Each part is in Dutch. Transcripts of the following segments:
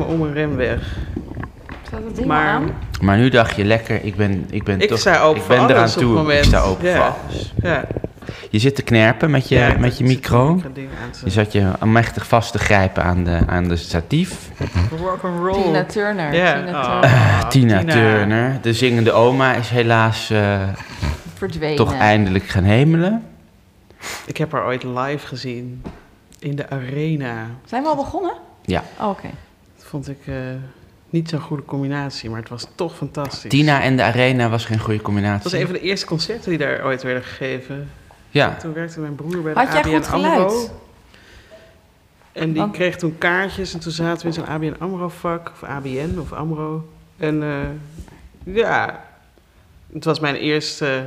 om een remweg. Staat dat ding aan? Maar nu dacht je lekker, ik ben sta open voor eraan alles op het toe. moment. Ik sta open voor Ja. alles. Ja. Je zit te knerpen met je micro. Je zat je machtig vast te grijpen aan de statief. Rock'n'roll. Tina Turner. Ja. Tina Turner. De zingende oma is helaas Verdwenen. toch eindelijk gaan hemelen. Ik heb haar ooit live gezien. In de Arena. Zijn we al begonnen? Ja. Oh, oké. Dat vond ik niet zo'n goede combinatie, maar het was toch fantastisch. Tina en de Arena was geen goede combinatie. Het was een van de eerste concerten die daar ooit werden gegeven. Ja. Toen werkte mijn broer bij Had de jij ABN goed geluid? AMRO. En die Want- kreeg toen kaartjes en toen zaten we in zo'n ABN AMRO vak, of ABN of AMRO. En ja, het was mijn eerste,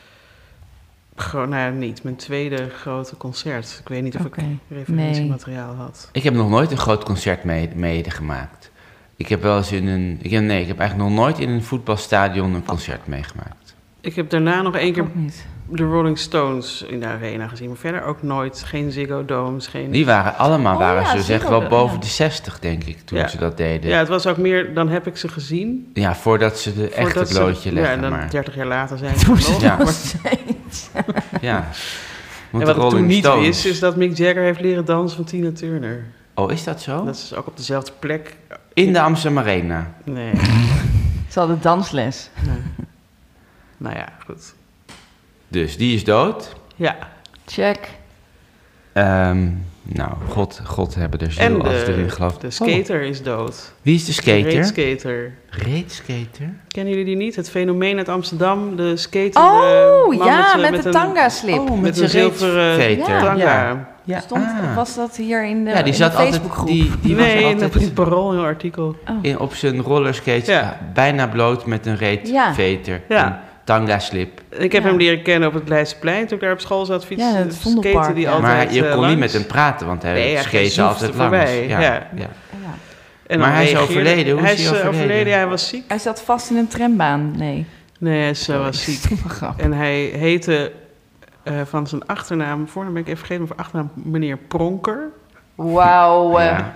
mijn tweede grote concert. Ik weet niet of Oké. ik referentiemateriaal had. Ik heb nog nooit een groot concert meegemaakt. Ik heb wel eens ik heb eigenlijk nog nooit in een voetbalstadion een concert meegemaakt. Ik heb daarna nog één keer Ook niet. de Rolling Stones in de Arena gezien, maar verder ook nooit. Geen Ziggo Domes, geen... Die waren ja, ze zeg Ziggo wel Dome, boven ja. de 60, denk ik, toen Ja. ze dat deden. Ja, het was ook meer, dan heb ik ze gezien. Ja, voordat ze echt het loodje leggen. Ja, en dan maar 30 jaar later zijn Toen ze ze nog. Ja. nog steeds. ja. Want En de wat ik toen Rolling niet Stones. wist, is dat Mick Jagger heeft leren dansen van Tina Turner. Oh, is dat zo? Dat is ook op dezelfde plek. In de Amsterdam Arena. Nee. Ze hadden dansles. Nou ja, goed. Dus die is dood. Ja. Check. Nou, God hebben er En ziel als erin gelooft. de skater is dood. Wie is de skater? Raceskater. Reetskater? Kennen jullie die niet? Het fenomeen uit Amsterdam, de skater. Oh, man ja, met de een- tanga-slip. Oh, Met zijn een zilveren reetveter. tanga. Ja. Ja. Stond, was dat hier in de, Ja, die in zat de altijd, Facebookgroep? die was Nee, altijd in het Parool, een artikel. op zijn rollerskates Ja. bijna bloot met een reetveter. Ja. Een tanga-slip. Ik heb hem leren kennen op het Leidseplein, toen ik daar op school zat fietsen. Ja, het Vondelpark, skaten die ja. altijd Maar je kon langs. niet met hem praten, want hij Nee, hij skate zoefde altijd langs. voorbij, ja. Ja. Ja. En Maar dan hij is reageerde- overleden. Hoe Hij is hij overleden? Ja, hij was ziek. Hij zat vast in een trambaan. Nee. Nee, hij was ziek. Stomme grap. En hij heette van zijn achternaam, voornaam ben ik even vergeten, maar voor achternaam meneer Pronker. Wauw. Ja.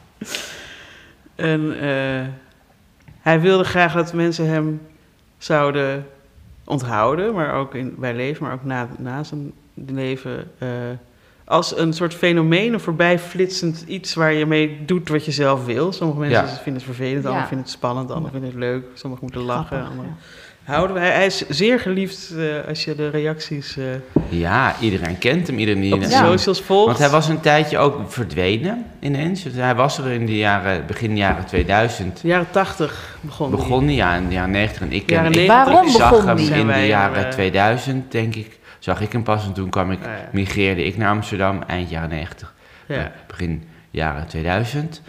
En hij wilde graag dat mensen hem zouden onthouden, maar ook bij leven, maar ook na zijn leven, als een soort fenomeen, een voorbijflitsend iets waar je mee doet wat je zelf wil. Sommige mensen vinden het vervelend, Ja. anderen vinden het spannend, anderen vinden het leuk, sommigen moeten lachen. Grappig, Anderen houden we. Hij is zeer geliefd als je de reacties Ja, iedereen kent hem. Iedereen op de Ja. socials volgt. Want hij was een tijdje ook verdwenen ineens. Dus hij was er in de begin jaren 2000. De jaren 80 begon hij. Begon hij, ja, in de jaren 90. En ik, Jaren ik 90 Waarom zag begon hem hij? Zijn in de wij jaren er, 2000, denk ik. Zag ik hem pas en toen migreerde ik naar Amsterdam eind jaren 90. Ja. Begin jaren 2000.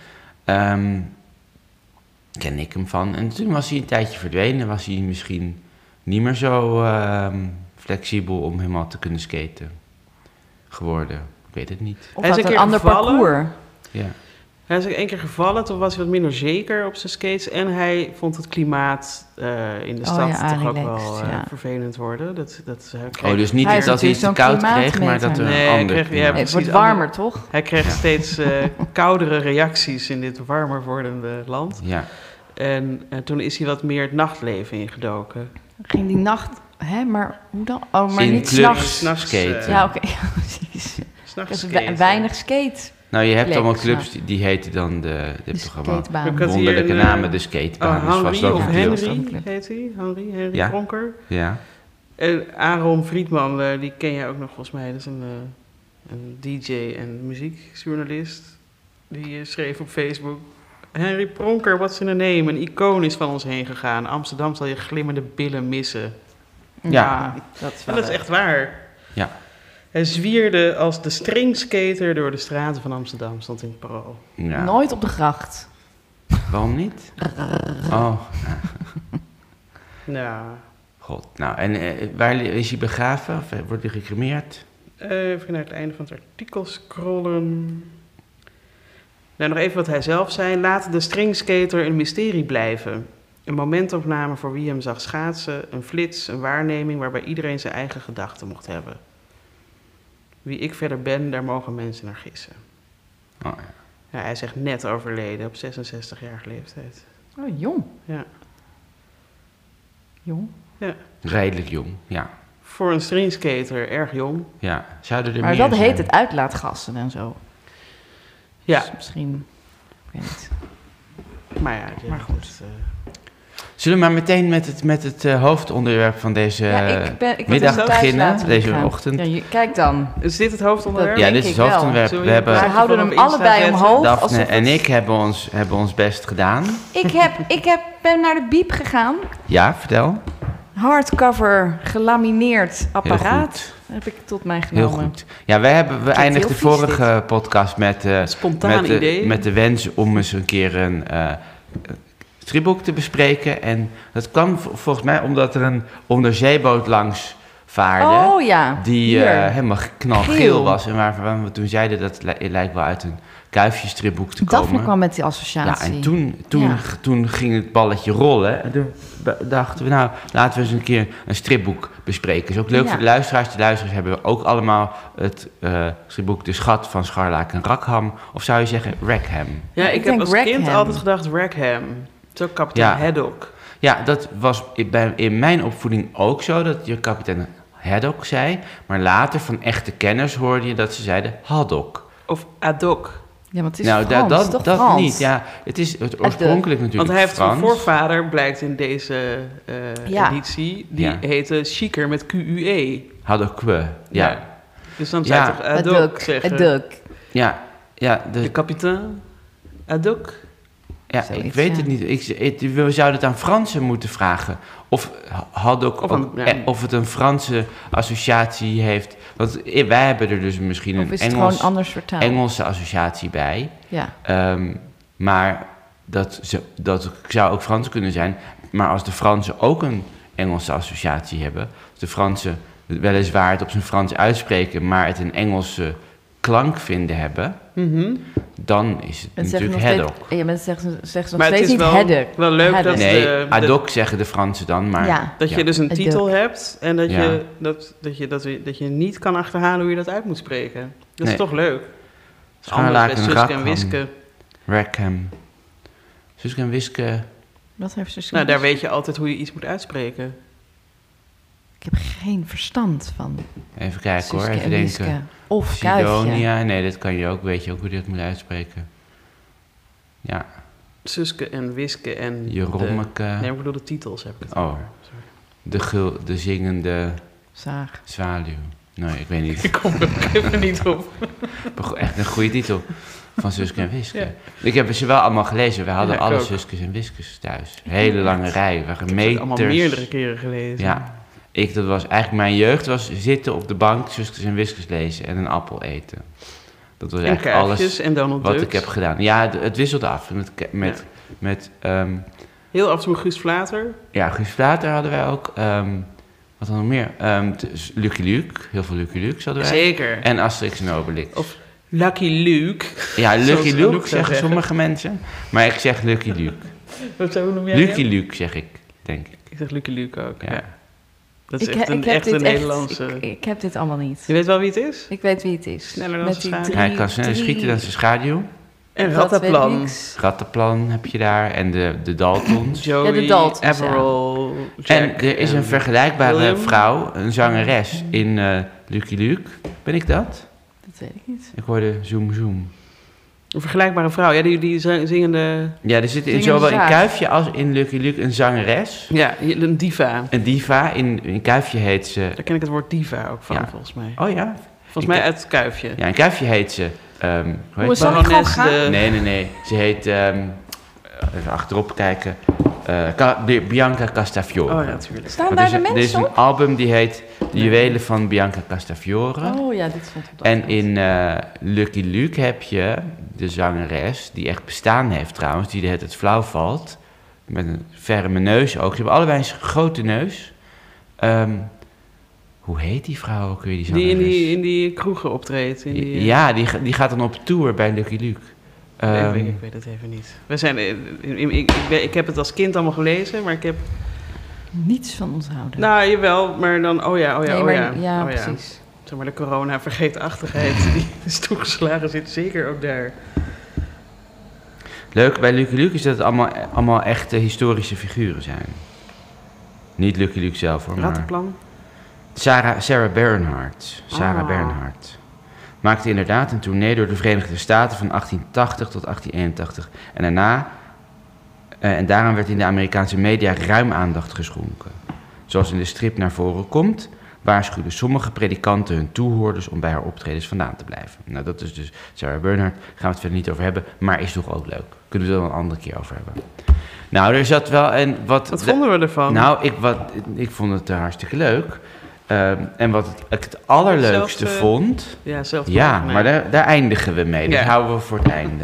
Ken ik hem van. En toen was hij een tijdje verdwenen. Was hij misschien niet meer zo flexibel om helemaal te kunnen skaten geworden. Ik weet het niet. Of Hij is had een een keer ander gevallen. parcours. Ja. Hij is ook 1 keer gevallen, toen was hij wat minder zeker op zijn skates. En hij vond het klimaat in de stad ja, toch ook relaxed, wel ja. vervelend worden. Dat kreeg- Oh, dus niet Hij is dat hij het te natuurlijk koud zo'n kreeg, maar dat er Nee, een hij ander... kreeg- ja, Nee, het precies, wordt warmer, toch? Hij kreeg steeds koudere reacties in dit warmer wordende land. Ja. En toen is hij wat meer het nachtleven ingedoken. Ging die nacht... Hè, maar hoe dan? Oh, maar In niet clubs. s'nachts. S'nachts, skaten. Ja, oké. Ja, precies. S'nachts Dus skaten. weinig skate. Nou, je hebt Plek, allemaal snap. clubs die heten dan de programma. Skatebaan. Ik had hier Wonderlijke een, namen, de skatebaan. Dus was Henry dat of een club. was ook een Henry club. heet hij. Henry Ja. Pronker. Ja. En Aaron Friedman, die ken jij ook nog volgens mij. Dat is een DJ en muziekjournalist. Die schreef op Facebook: Henry Pronker, what's in a name? Een icoon is van ons heen gegaan. Amsterdam zal je glimmende billen missen. Ja. Dat is En wel dat is leuk. echt waar. Ja. Hij zwierde als de stringskater door de straten van Amsterdam, stond in het Parool. Ja. Nooit op de gracht. Waarom niet? Oh, Nou, god. Nou, en waar is hij begraven? Of wordt hij gecremeerd? even naar het einde van het artikel scrollen. Nou, nog even wat hij zelf zei. Laat de stringskater een mysterie blijven. Een momentopname voor wie hem zag schaatsen. Een flits, een waarneming waarbij iedereen zijn eigen gedachten mocht hebben. Wie ik verder ben, daar mogen mensen naar gissen. Oh, ja. Ja, hij is echt net overleden op 66-jarige leeftijd. Oh, jong. Ja. Jong. Redelijk jong, ja. Voor een stringskater erg jong. Ja, zouden er Maar meer dat zijn? heet het uitlaatgassen en zo. Ja, Dus misschien, ik weet niet. maar ja. Maar goed. dat, Zullen we maar meteen met het hoofdonderwerp van deze ik middag was thuis beginnen, laten deze gaan. ochtend? Ja, kijk dan. is dit het hoofdonderwerp? Dat Ja, denk dit is ik het wel. hoofdonderwerp. Zullen We we hebben We houden hem allebei omhoog. Daphne alsof en het- ik hebben ons best gedaan. Ben naar de biep gegaan. Ja, vertel. Hardcover, gelamineerd apparaat. goed. Heb ik tot mij Heel genomen. goed. Ja, we eindigden de heel vies, vorige podcast met, Spontaan idee. met de wens om eens een keer een stripboek te bespreken. En dat kwam volgens mij omdat er een onderzeeboot langs vaarde. Oh ja, Die hier. helemaal knalgeel Geel. was. En waarvan we toen zeiden dat het lijkt wel uit een kuifjestripboek te Daphne komen. kwam met die Ja, associatie. en toen ging het balletje rollen. En toen dachten we, nou, laten we eens een keer een stripboek bespreken. Is ook leuk Ja. voor de luisteraars. De luisteraars hebben ook allemaal het stripboek De Schat van Scharlaak en Rackham. Of zou je zeggen Rackham? Ja, ik Ik heb denk als kind Rackham. altijd gedacht Rackham. Zo kapitein Ja. Haddock. Ja, dat was in mijn opvoeding ook zo, dat je kapitein Haddock zei. Maar later van echte kenners hoorde je dat ze zeiden Haddock. Of Haddock. Ja, want het is Nou, Frans, dat toch dat Frans? niet. Ja, het is het oorspronkelijk natuurlijk Want hij heeft Frans. een voorvader, blijkt in deze Ja. editie. Die Ja. heette Chiker met QUE. Haddock, ja. Dus dan zou je Ja. toch Haddock zeggen. Haddock. Ja, ja, De dus, kapitein Haddock. ja Zoiets, ik weet ja. het niet. We zouden het aan Fransen moeten vragen. Of Haddock, of het een Franse associatie heeft. Want wij hebben er dus misschien Of een is het gewoon anders vertaald? Engelse associatie bij. Ja. Maar dat zou ook Frans kunnen zijn. Maar als de Fransen ook een Engelse associatie hebben, als de Fransen weliswaar het op zijn Frans uitspreken, maar het een Engelse klank vinden hebben, Mhm. dan is het Mensen zeggen natuurlijk nog Haddock. steeds, ja, mensen zeggen nog Maar het steeds is niet wel, Haddock. wel leuk Haddock. dat, Nee, de, Haddock zeggen de Fransen dan, maar Ja. dat je dus een Haddock. titel hebt en dat, Ja. dat je niet kan achterhalen hoe je dat uit moet spreken. Dat Nee. is toch leuk? Dat is Scharlaak anders bij en Suske en Rackham. Wiske. Rackham. Suske en Wiske. Wat heeft ze Nou, daar weet je altijd hoe je iets moet uitspreken. Ik heb geen verstand van. Even kijken hoor, Suske even en denken. Wiske. Of Kuifje. Sidonia, nee, dat kan je ook, weet je ook hoe je dat moet uitspreken. Ja, Suske en Wiske en... Jerommeke, Nee, maar ik bedoel de titels heb ik het Oh. over. Sorry. de zingende Zaag. zwaluw. Nee, ik weet niet. Ik kom er ook even niet op. Echt een goede titel van Suske en Wiske. Ja. Ik heb ze wel allemaal gelezen. We hadden Ja, ik alle ook. Suskes en Wiskes thuis. Hele lange rij, waren Ik heb meters. het allemaal meerdere keren gelezen. Ja, dat was eigenlijk mijn jeugd, was zitten op de bank, Suskes en Wiskes lezen en een appel eten. Dat was En eigenlijk alles Kuifjes en Donald wat Ducks. ik heb gedaan. Ja, het wisselde af. Met Heel af en toe Guus Vlater. ja, Guus Vlater hadden wij ook. Wat dan nog meer? Lucky Luke. Heel veel Lucky Luke hadden wij. Zeker. En Asterix en Obelix. Of Lucky Luke. Ja, Lucky zoals Luke Anouk zou zeggen zeggen. sommige mensen. Maar ik zeg Lucky Luke. Hoe noem jij Lucky hem? Luke zeg ik, denk ik. Ik zeg Lucky Luke ook, Ja. ja. Dat is echt een Nederlandse... Ik heb dit allemaal niet. Je weet wel wie het is? Ik weet wie het is. Sneller dan Met zijn die schaduw. Hij kan sneller schieten dan zijn schaduw. En Dat weet Rattenplan. ik. Rattenplan heb je daar. En de Daltons. Joey, Ja, de Daltons, ja. Averell, Jack En er is een vergelijkbare William. vrouw, een zangeres in Lucky Luke. Ben ik dat? Dat weet ik niet. Ik hoorde zoom zoom. Een vergelijkbare vrouw. Ja, die zingende... Ja, er zit in, Zingende zowel in zaag. Kuifje als in Lucky Luke een zangeres. Ja, een diva. Een diva. In Kuifje heet ze... Daar ken ik het woord diva ook van, Ja. volgens mij. Oh ja? Volgens mij uit het Kuifje. Ja, in Kuifje heet ze... hoe heet is ze? dat? Zal ik gewoon Barones gaan? de... Nee. Ze heet... even achterop kijken. Bianca Castafiore. Oh ja, natuurlijk. Staan Want daar er de is mensen een op? album die heet De Juwelen van Bianca Castafiore. Oh ja, dit stond op dat En blad. in Lucky Luke heb je de zangeres, die echt bestaan heeft trouwens, die het flauw valt. Met een ferme neus ook. Ze hebben allebei een grote neus. Hoe heet die vrouw ook weer, die Die zangeres? in die kroegen optreedt. In die, Ja, die gaat dan op tour bij Lucky Luke. ik weet het even niet. We zijn, ik heb het als kind allemaal gelezen, maar ik heb... Niets van onthouden. Nou, jawel, maar dan... Nee, maar- ja, oh precies. Zeg maar, de corona-vergeetachtigheid die is toegeslagen zit zeker ook daar. Leuk bij Lucky Luke is dat het allemaal echte historische figuren zijn. Niet Lucky Luke zelf hoor, maar... Rattenplan. Sarah Bernhardt. Bernhardt maakte inderdaad een tournee door de Verenigde Staten van 1880 tot 1881. En daaraan werd in de Amerikaanse media ruim aandacht geschonken. Zoals in de strip naar voren komt, waarschuwden sommige predikanten hun toehoorders om bij haar optredens vandaan te blijven. Nou, dat is dus Sarah Bernhardt. Daar gaan we het verder niet over hebben, maar is toch ook leuk. Kunnen we er wel een andere keer over hebben. Nou, er zat wel een... Wat vonden we ervan? Nou, ik vond het hartstikke leuk. En wat ik het allerleukste vond... Ja, maar daar eindigen we mee. Dat houden we voor het einde.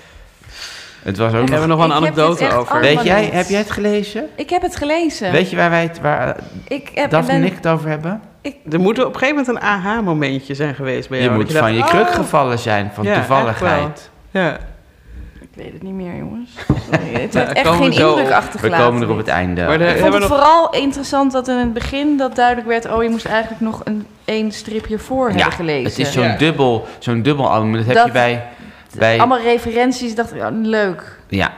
Het was ook hebben we nog wel een anekdote over. Heb jij het gelezen? Ik heb het gelezen. Weet je waar Daphne en ik het over hebben? Er moet op een gegeven moment een aha-momentje zijn geweest bij jou. Je moet van je kruk gevallen zijn, van toevalligheid. Ja. Ik weet het niet meer, jongens. Het werd echt geen indruk achtergelaten. We komen er op het einde. Ik vond het vooral interessant dat in het begin dat duidelijk werd... je moest eigenlijk nog één strip hiervoor hebben gelezen. Het is zo'n dubbel album. Dat heb je bij... Allemaal referenties, dacht ik, leuk. Ja,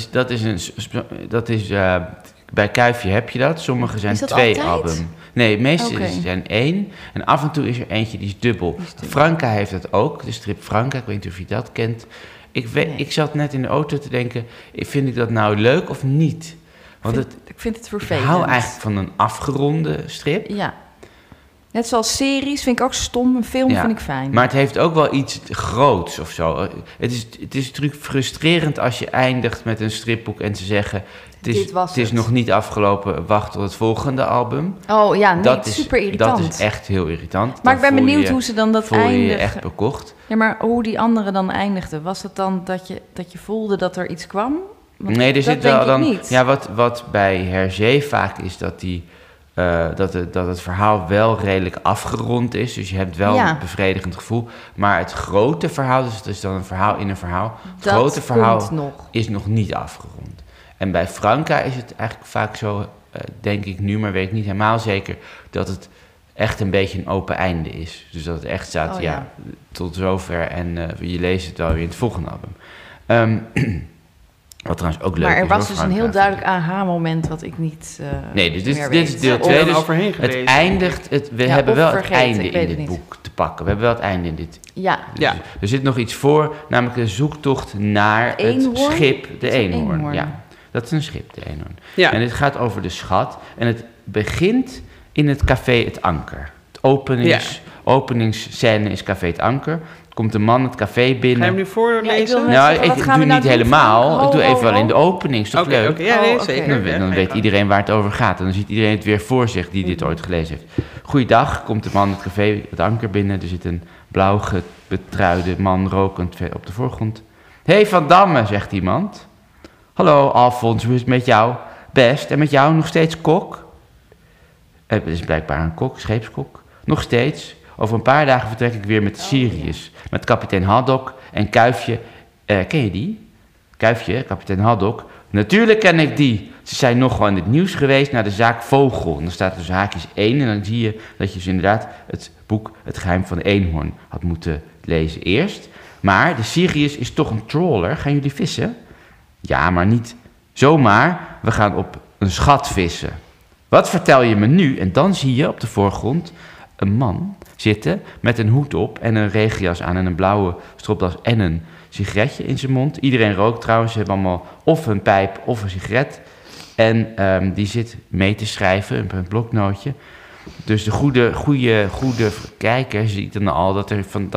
dat is bij Kuifje heb je dat. Sommige zijn 2 albums. Nee, meestal zijn 1. En af en toe is er eentje die is dubbel. Franka heeft dat ook, de strip Franka. Ik weet niet of je dat kent. Ik zat net in de auto te denken, vind ik dat nou leuk of niet? Want ik vind het vervelend. Ik hou eigenlijk van een afgeronde strip. Ja. Net zoals series vind ik ook stom, een film vind ik fijn. Maar het heeft ook wel iets groots of zo. Het is natuurlijk frustrerend als je eindigt met een stripboek en ze zeggen... Het is nog niet afgelopen, wacht tot het volgende album. Oh ja, nee, super irritant. Dat is echt heel irritant. Maar ik ben benieuwd hoe ze dan dat eindigen. Voel je echt bekocht. Ja, maar hoe die andere dan eindigde. Was het dan dat je voelde dat er iets kwam? Want nee, er zit wel dan... Niet. Ja, wat bij Hergé vaak is dat het verhaal wel redelijk afgerond is. Dus je hebt wel een bevredigend gevoel. Maar het grote verhaal, dus het is dan een verhaal in een verhaal. Het grote verhaal is nog niet afgerond. En bij Franka is het eigenlijk vaak zo, denk ik nu, maar weet ik niet helemaal zeker, dat het echt een beetje een open einde is. Dus dat het echt staat, tot zover en je leest het wel weer in het volgende album. Wat trouwens ook leuk is. Maar er was dus een heel duidelijk aha-moment wat ik niet nee, dus dit is deel 2. Dus het eindigt, we hebben wel het einde in dit boek te pakken. We hebben wel het einde in dit. Ja. Dus er zit nog iets voor, namelijk de zoektocht naar het schip, de eenhoorn. Ja. Dat is een schip, de eenhoorn. Ja. En het gaat over de schat. En het begint in het café Het Anker. Het openingsscène is café Het Anker. Komt een man het café binnen. Ga je hem nu voorlezen? Ik doe niet helemaal. Ik doe even wel in de opening. Is toch leuk? Ja, nee, zeker. Dan weet iedereen waar het over gaat. En dan ziet iedereen het weer voor zich die dit ooit gelezen heeft. Goeiedag, komt de man het café Het Anker binnen. Er zit een blauw betruide man rokend op de voorgrond. Hé, Van Damme, zegt iemand. Hallo Alfons, hoe is het met jou? Best. En met jou nog steeds kok? Het is blijkbaar een kok, scheepskok. Nog steeds. Over een paar dagen vertrek ik weer met de Sirius. Met kapitein Haddock en Kuifje. Ken je die? Kuifje, kapitein Haddock. Natuurlijk ken ik die. Ze zijn nogal in het nieuws geweest naar de zaak Vogel. En dan staat er dus haakjes 1 en dan zie je dat je dus inderdaad het boek Het Geheim van de Eenhoorn had moeten lezen eerst. Maar de Sirius is toch een trawler. Gaan jullie vissen? Ja, maar niet zomaar. We gaan op een schat vissen. Wat vertel je me nu? En dan zie je op de voorgrond een man zitten met een hoed op en een regenjas aan en een blauwe stropdas en een sigaretje in zijn mond. Iedereen rookt trouwens. Ze hebben allemaal of een pijp of een sigaret. En die zit mee te schrijven, een bloknootje. Dus de goede kijker ziet dan al dat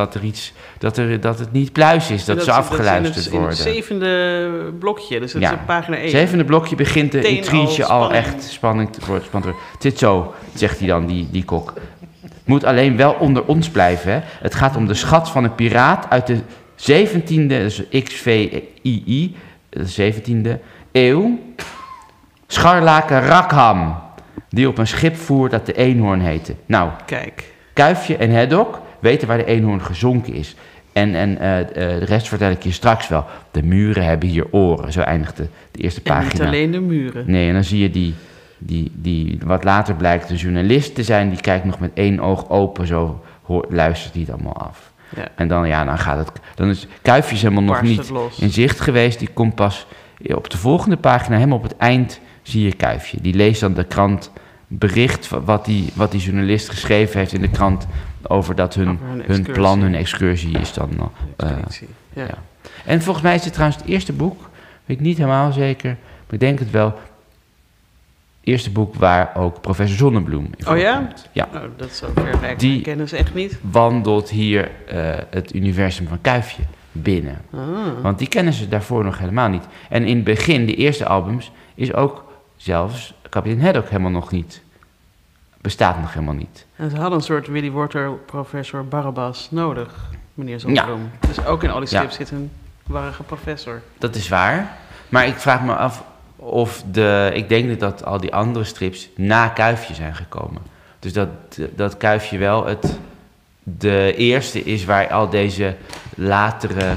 het niet pluis is, dat ze afgeluisterd worden. Het 7e blokje, dus dat is op pagina 1. 7e blokje begint de intrige al echt spannend te worden. Het zit zo, zegt hij dan, die kok. Moet alleen wel onder ons blijven, hè. Het gaat om de schat van een piraat uit de 17e, dus XVII, de 17e eeuw. Scharlaken Rackham, die op een schip voer dat de Eenhoorn heette. Nou, kijk. Kuifje en Haddock weten waar de Eenhoorn gezonken is. En de rest vertel ik je straks wel. De muren hebben hier oren, zo eindigt de eerste pagina. En niet alleen de muren. Nee, en dan zie je die wat later blijkt een journalist te zijn, die kijkt nog met één oog open, zo luistert hij het allemaal af. Ja. En dan gaat het... Dan is Kuifjes helemaal nog Barst niet het los. in zicht geweest. Die komt pas op de volgende pagina, helemaal op het eind, zie je Kuifje. Die leest dan de krant bericht wat die journalist geschreven heeft in de krant over dat hun plan, hun excursie is dan... Expeditie, ja. En volgens mij is dit trouwens het eerste boek, weet ik niet helemaal zeker, maar ik denk het wel, het eerste boek waar ook professor Zonnebloem in voorkomt. Ja? Oh, dat is zo ver Die kennen ze echt niet. wandelt hier het universum van Kuifje binnen. Ah. Want die kennen ze daarvoor nog helemaal niet. En in het begin, de eerste albums, is ook zelfs kapitein Haddock helemaal nog niet. Bestaat nog helemaal niet. En ze hadden een soort Willy Wortel professor Barabbas nodig, meneer Zonnebloem. Dus ook in al die strips zit een warrige professor. Dat is waar. Maar ik vraag me af of ik denk dat al die andere strips na Kuifje zijn gekomen. Dus dat Kuifje wel de eerste is waar al deze latere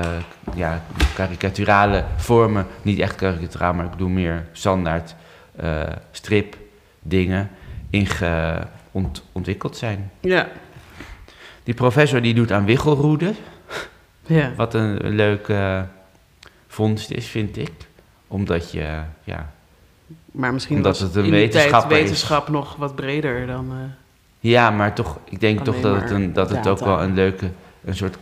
karikaturale vormen, niet echt karikaturaal, maar ik bedoel meer standaard strip dingen ontwikkeld zijn. Ja. Die professor die doet aan wiggelroeden. Ja. Wat een leuke vondst is, vind ik. Omdat Maar misschien omdat was het een in die tijd wetenschapper is. wetenschap nog wat breder dan... Ja, maar toch, ik denk Alleen toch dat het data. ook wel een soort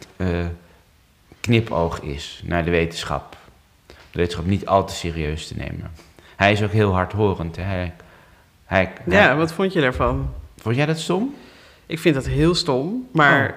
knipoog is naar de wetenschap. De wetenschap niet al te serieus te nemen. Hij is ook heel hardhorend. Hè? Ja, wat vond je daarvan? Vond jij dat stom? Ik vind dat heel stom, maar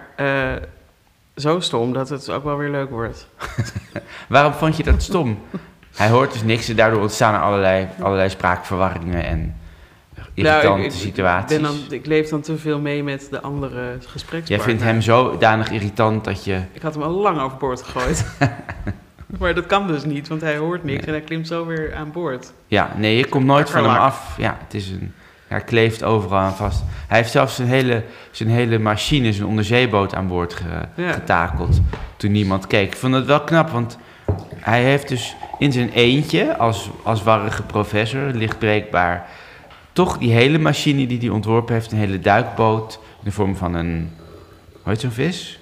zo stom dat het ook wel weer leuk wordt. Waarom vond je dat stom? Hij hoort dus niks en daardoor ontstaan er allerlei spraakverwarringen en irritante situaties. Ik leef dan te veel mee met de andere gesprekspartner. Jij vindt hem zodanig irritant dat je... Ik had hem al lang overboord gegooid. Maar dat kan dus niet, want hij hoort niks en hij klimt zo weer aan boord. Ja, nee, je komt nooit van hem Akkerlak. af. Ja, hij kleeft overal aan vast. Hij heeft zelfs zijn hele machine, zijn onderzeeboot aan boord getakeld toen niemand keek. Ik vond het wel knap, want hij heeft dus in zijn eentje, als warrige professor, lichtbreekbaar, toch die hele machine die hij ontworpen heeft, een hele duikboot in de vorm van een, hoe heet zo'n vis?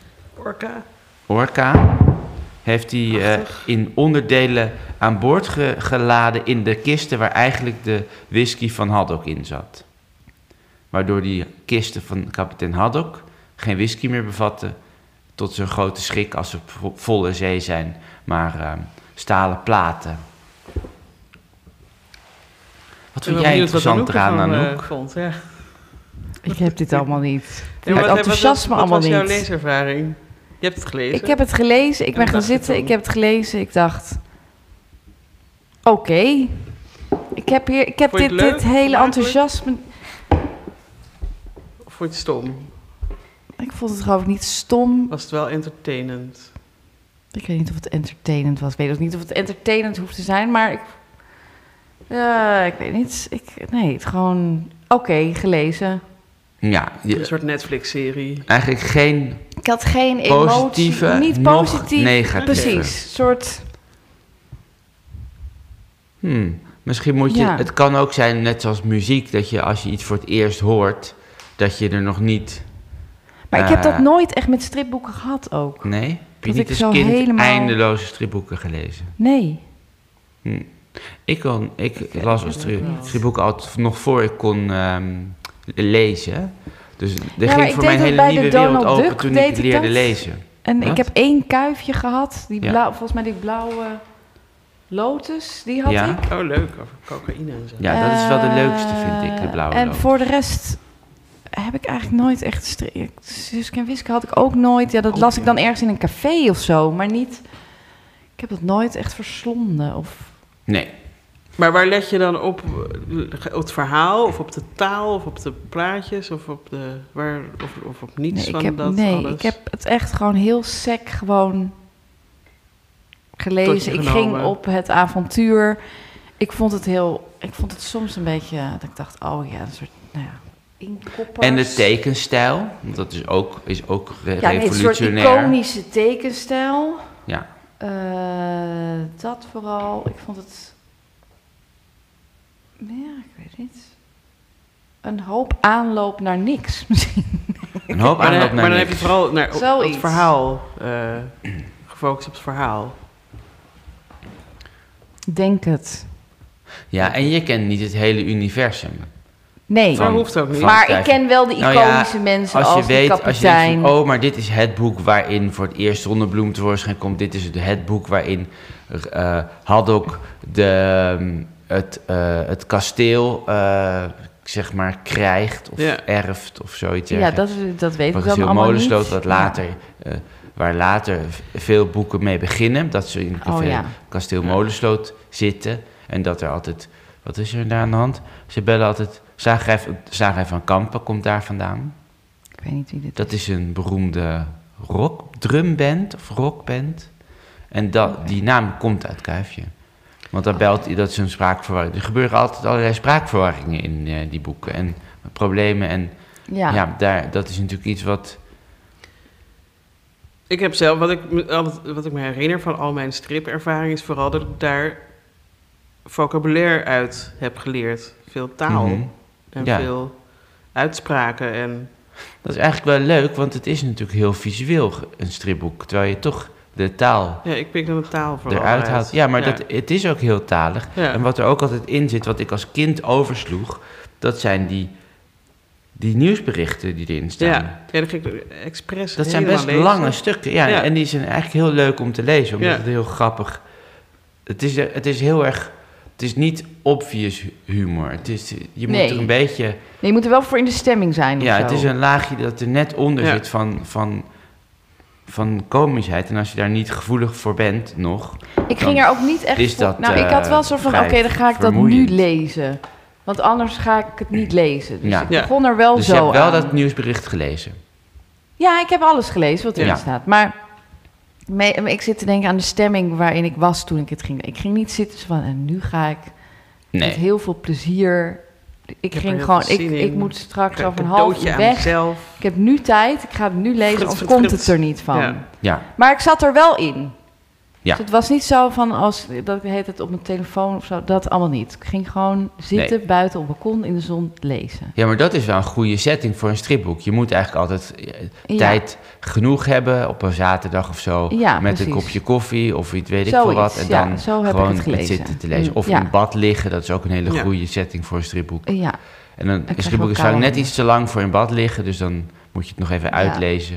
Orca. Heeft hij in onderdelen aan boord geladen in de kisten waar eigenlijk de whisky van Haddock in zat. Waardoor die kisten van kapitein Haddock geen whisky meer bevatten, tot zijn grote schrik als ze op volle zee zijn, maar stalen platen. Wat vind jij interessant eraan, Anouk? Ik heb dit allemaal niet. Ja, Het enthousiasme allemaal niet. Wat was jouw leeservaring? Je hebt het gelezen? Ik heb het gelezen. Ik ben gaan zitten. Ik heb het gelezen. Ik dacht... Oké. Ik heb dit hele enthousiasme... Of vond je het stom? Ik vond het geloof ik niet stom. Was het wel entertainend? Ik weet niet of het entertainend was. Ik weet ook niet of het entertainend hoeft te zijn, maar ik weet niet. Nee, het gewoon oké, gelezen. Ja, een soort Netflix-serie. Eigenlijk geen... Ik had geen positieve, emotie. Niet nog positief. negatieve. Precies. Soort... Misschien moet je... Het kan ook zijn, net zoals muziek, dat je als je iets voor het eerst hoort, dat je er nog niet... Maar ik heb dat nooit echt met stripboeken gehad ook. Nee? Heb je Dat niet ik als zo kind helemaal... eindeloze stripboeken gelezen? Nee. Ik las als stripboeken altijd nog voor ik kon lezen. Dus er ging voor mij een hele nieuwe wereld open toen ik leerde lezen. En ik heb 1 kuifje gehad. Volgens mij die blauwe lotus, die had ik. Oh, leuk. Over cocaïne en zo. Ja, dat is wel de leukste, vind ik, de blauwe lotus. En voor de rest heb ik eigenlijk nooit echt... Suske en Wiske had ik ook nooit. Ja, dat las ik dan ergens in een café of zo. Maar niet... Ik heb dat nooit echt verslonden. Nee. Maar waar let je dan op? Op het verhaal? Of op de taal? Of op de plaatjes? Of op of op niets van dat alles? Ik heb het echt gewoon heel sec gewoon gelezen. Ik ging op het avontuur. Ik vond het soms een beetje... Dat ik dacht, oh ja, een soort... Nou ja, inkoppers. En de tekenstijl, dat is ook revolutionair. Een soort iconische tekenstijl. Ja. Dat vooral. Ik vond het... Ja, ik weet niet. Een hoop aanloop naar niks, misschien. Een hoop Maar, aanloop dan, naar maar dan heb niks. je vooral naar, op Zoiets. het verhaal gefocust op het verhaal. Denk het. Ja, en je kent niet het hele universum. Nee, Dat hoeft ook niet. van maar het ik ken wel de Nou ja, iconische mensen Als als je de weet, als je kapitein. denkt van, oh, maar dit is het boek waarin voor het eerst Zonnebloem tevoorschijn komt. Dit is het boek waarin Haddock het kasteel, zeg maar, krijgt of erft of zoiets. Ja, dat weet ik dan Kasteel allemaal Molensloot, niet. wat later, waar later veel boeken mee beginnen. Dat ze in Kasteel Molensloot zitten. En dat er altijd, wat is er daar aan de hand? Ze bellen altijd, Zagrij van Kampen komt daar vandaan. Ik weet niet wie dit Dat is een beroemde drumband of rockband. En die naam komt uit Kuifje. Want dan belt hij, dat is een spraakverwarring. Er gebeuren altijd allerlei spraakverwarringen in die boeken. En problemen. En dat is natuurlijk iets wat... Ik heb zelf, wat ik me herinner van al mijn stripervaring... is vooral dat ik daar vocabulaire uit heb geleerd. Veel taal en veel uitspraken en... Dat is eigenlijk wel leuk, want het is natuurlijk heel visueel, een stripboek. Terwijl je toch de taal... Ja, ik pik dan de taal vooral eruit haalt. Ja, maar het is ook heel talig. Ja. En wat er ook altijd in zit, wat ik als kind oversloeg... dat zijn die nieuwsberichten die erin staan. Ja, dan ging ik expres Dat zijn helemaal best lezen. lange stukken. Ja, en die zijn eigenlijk heel leuk om te lezen, omdat het heel grappig... Het is heel erg... Het is niet obvious humor. Je moet er een beetje... Nee, je moet er wel voor in de stemming zijn. Ja, of het zo. is een laagje dat er net onder zit van komischheid. En als je daar niet gevoelig voor bent nog... Ik ging er ook niet echt is dat, ik had wel zo van, vrij oké, dan ga ik vermoeiend. dat nu lezen. Want anders ga ik het niet lezen. Dus Ja. ik begon er wel Dus zo je hebt wel aan. dat nieuwsbericht gelezen. Ja, ik heb alles gelezen wat erin Ja. staat. Maar ik zit te denken aan de stemming waarin ik was toen ik het ging. Ik ging niet zitten van, en nu ga ik met heel veel plezier... Ik moet straks over een half uur weg. Mezelf. Ik heb nu tijd, ik ga het nu lezen, anders komt het er niet van. Ja. Maar ik zat er wel in. Ja. Dus het was niet zo van dat ik het op mijn telefoon of zo, dat allemaal niet. Ik ging gewoon zitten buiten op het balkon in de zon lezen. Ja, maar dat is wel een goede setting voor een stripboek. Je moet eigenlijk altijd tijd genoeg hebben op een zaterdag of zo. Ja, met precies. een kopje koffie of iets weet ik Zoiets, veel wat. En dan zo heb gewoon ik het gelezen. zitten te lezen. Of Ja. in bad liggen, dat is ook een hele goede setting voor een stripboek. Ja. En een krijg stripboek is wel vaak net kou. iets te lang voor in bad liggen. Dus dan moet je het nog even uitlezen.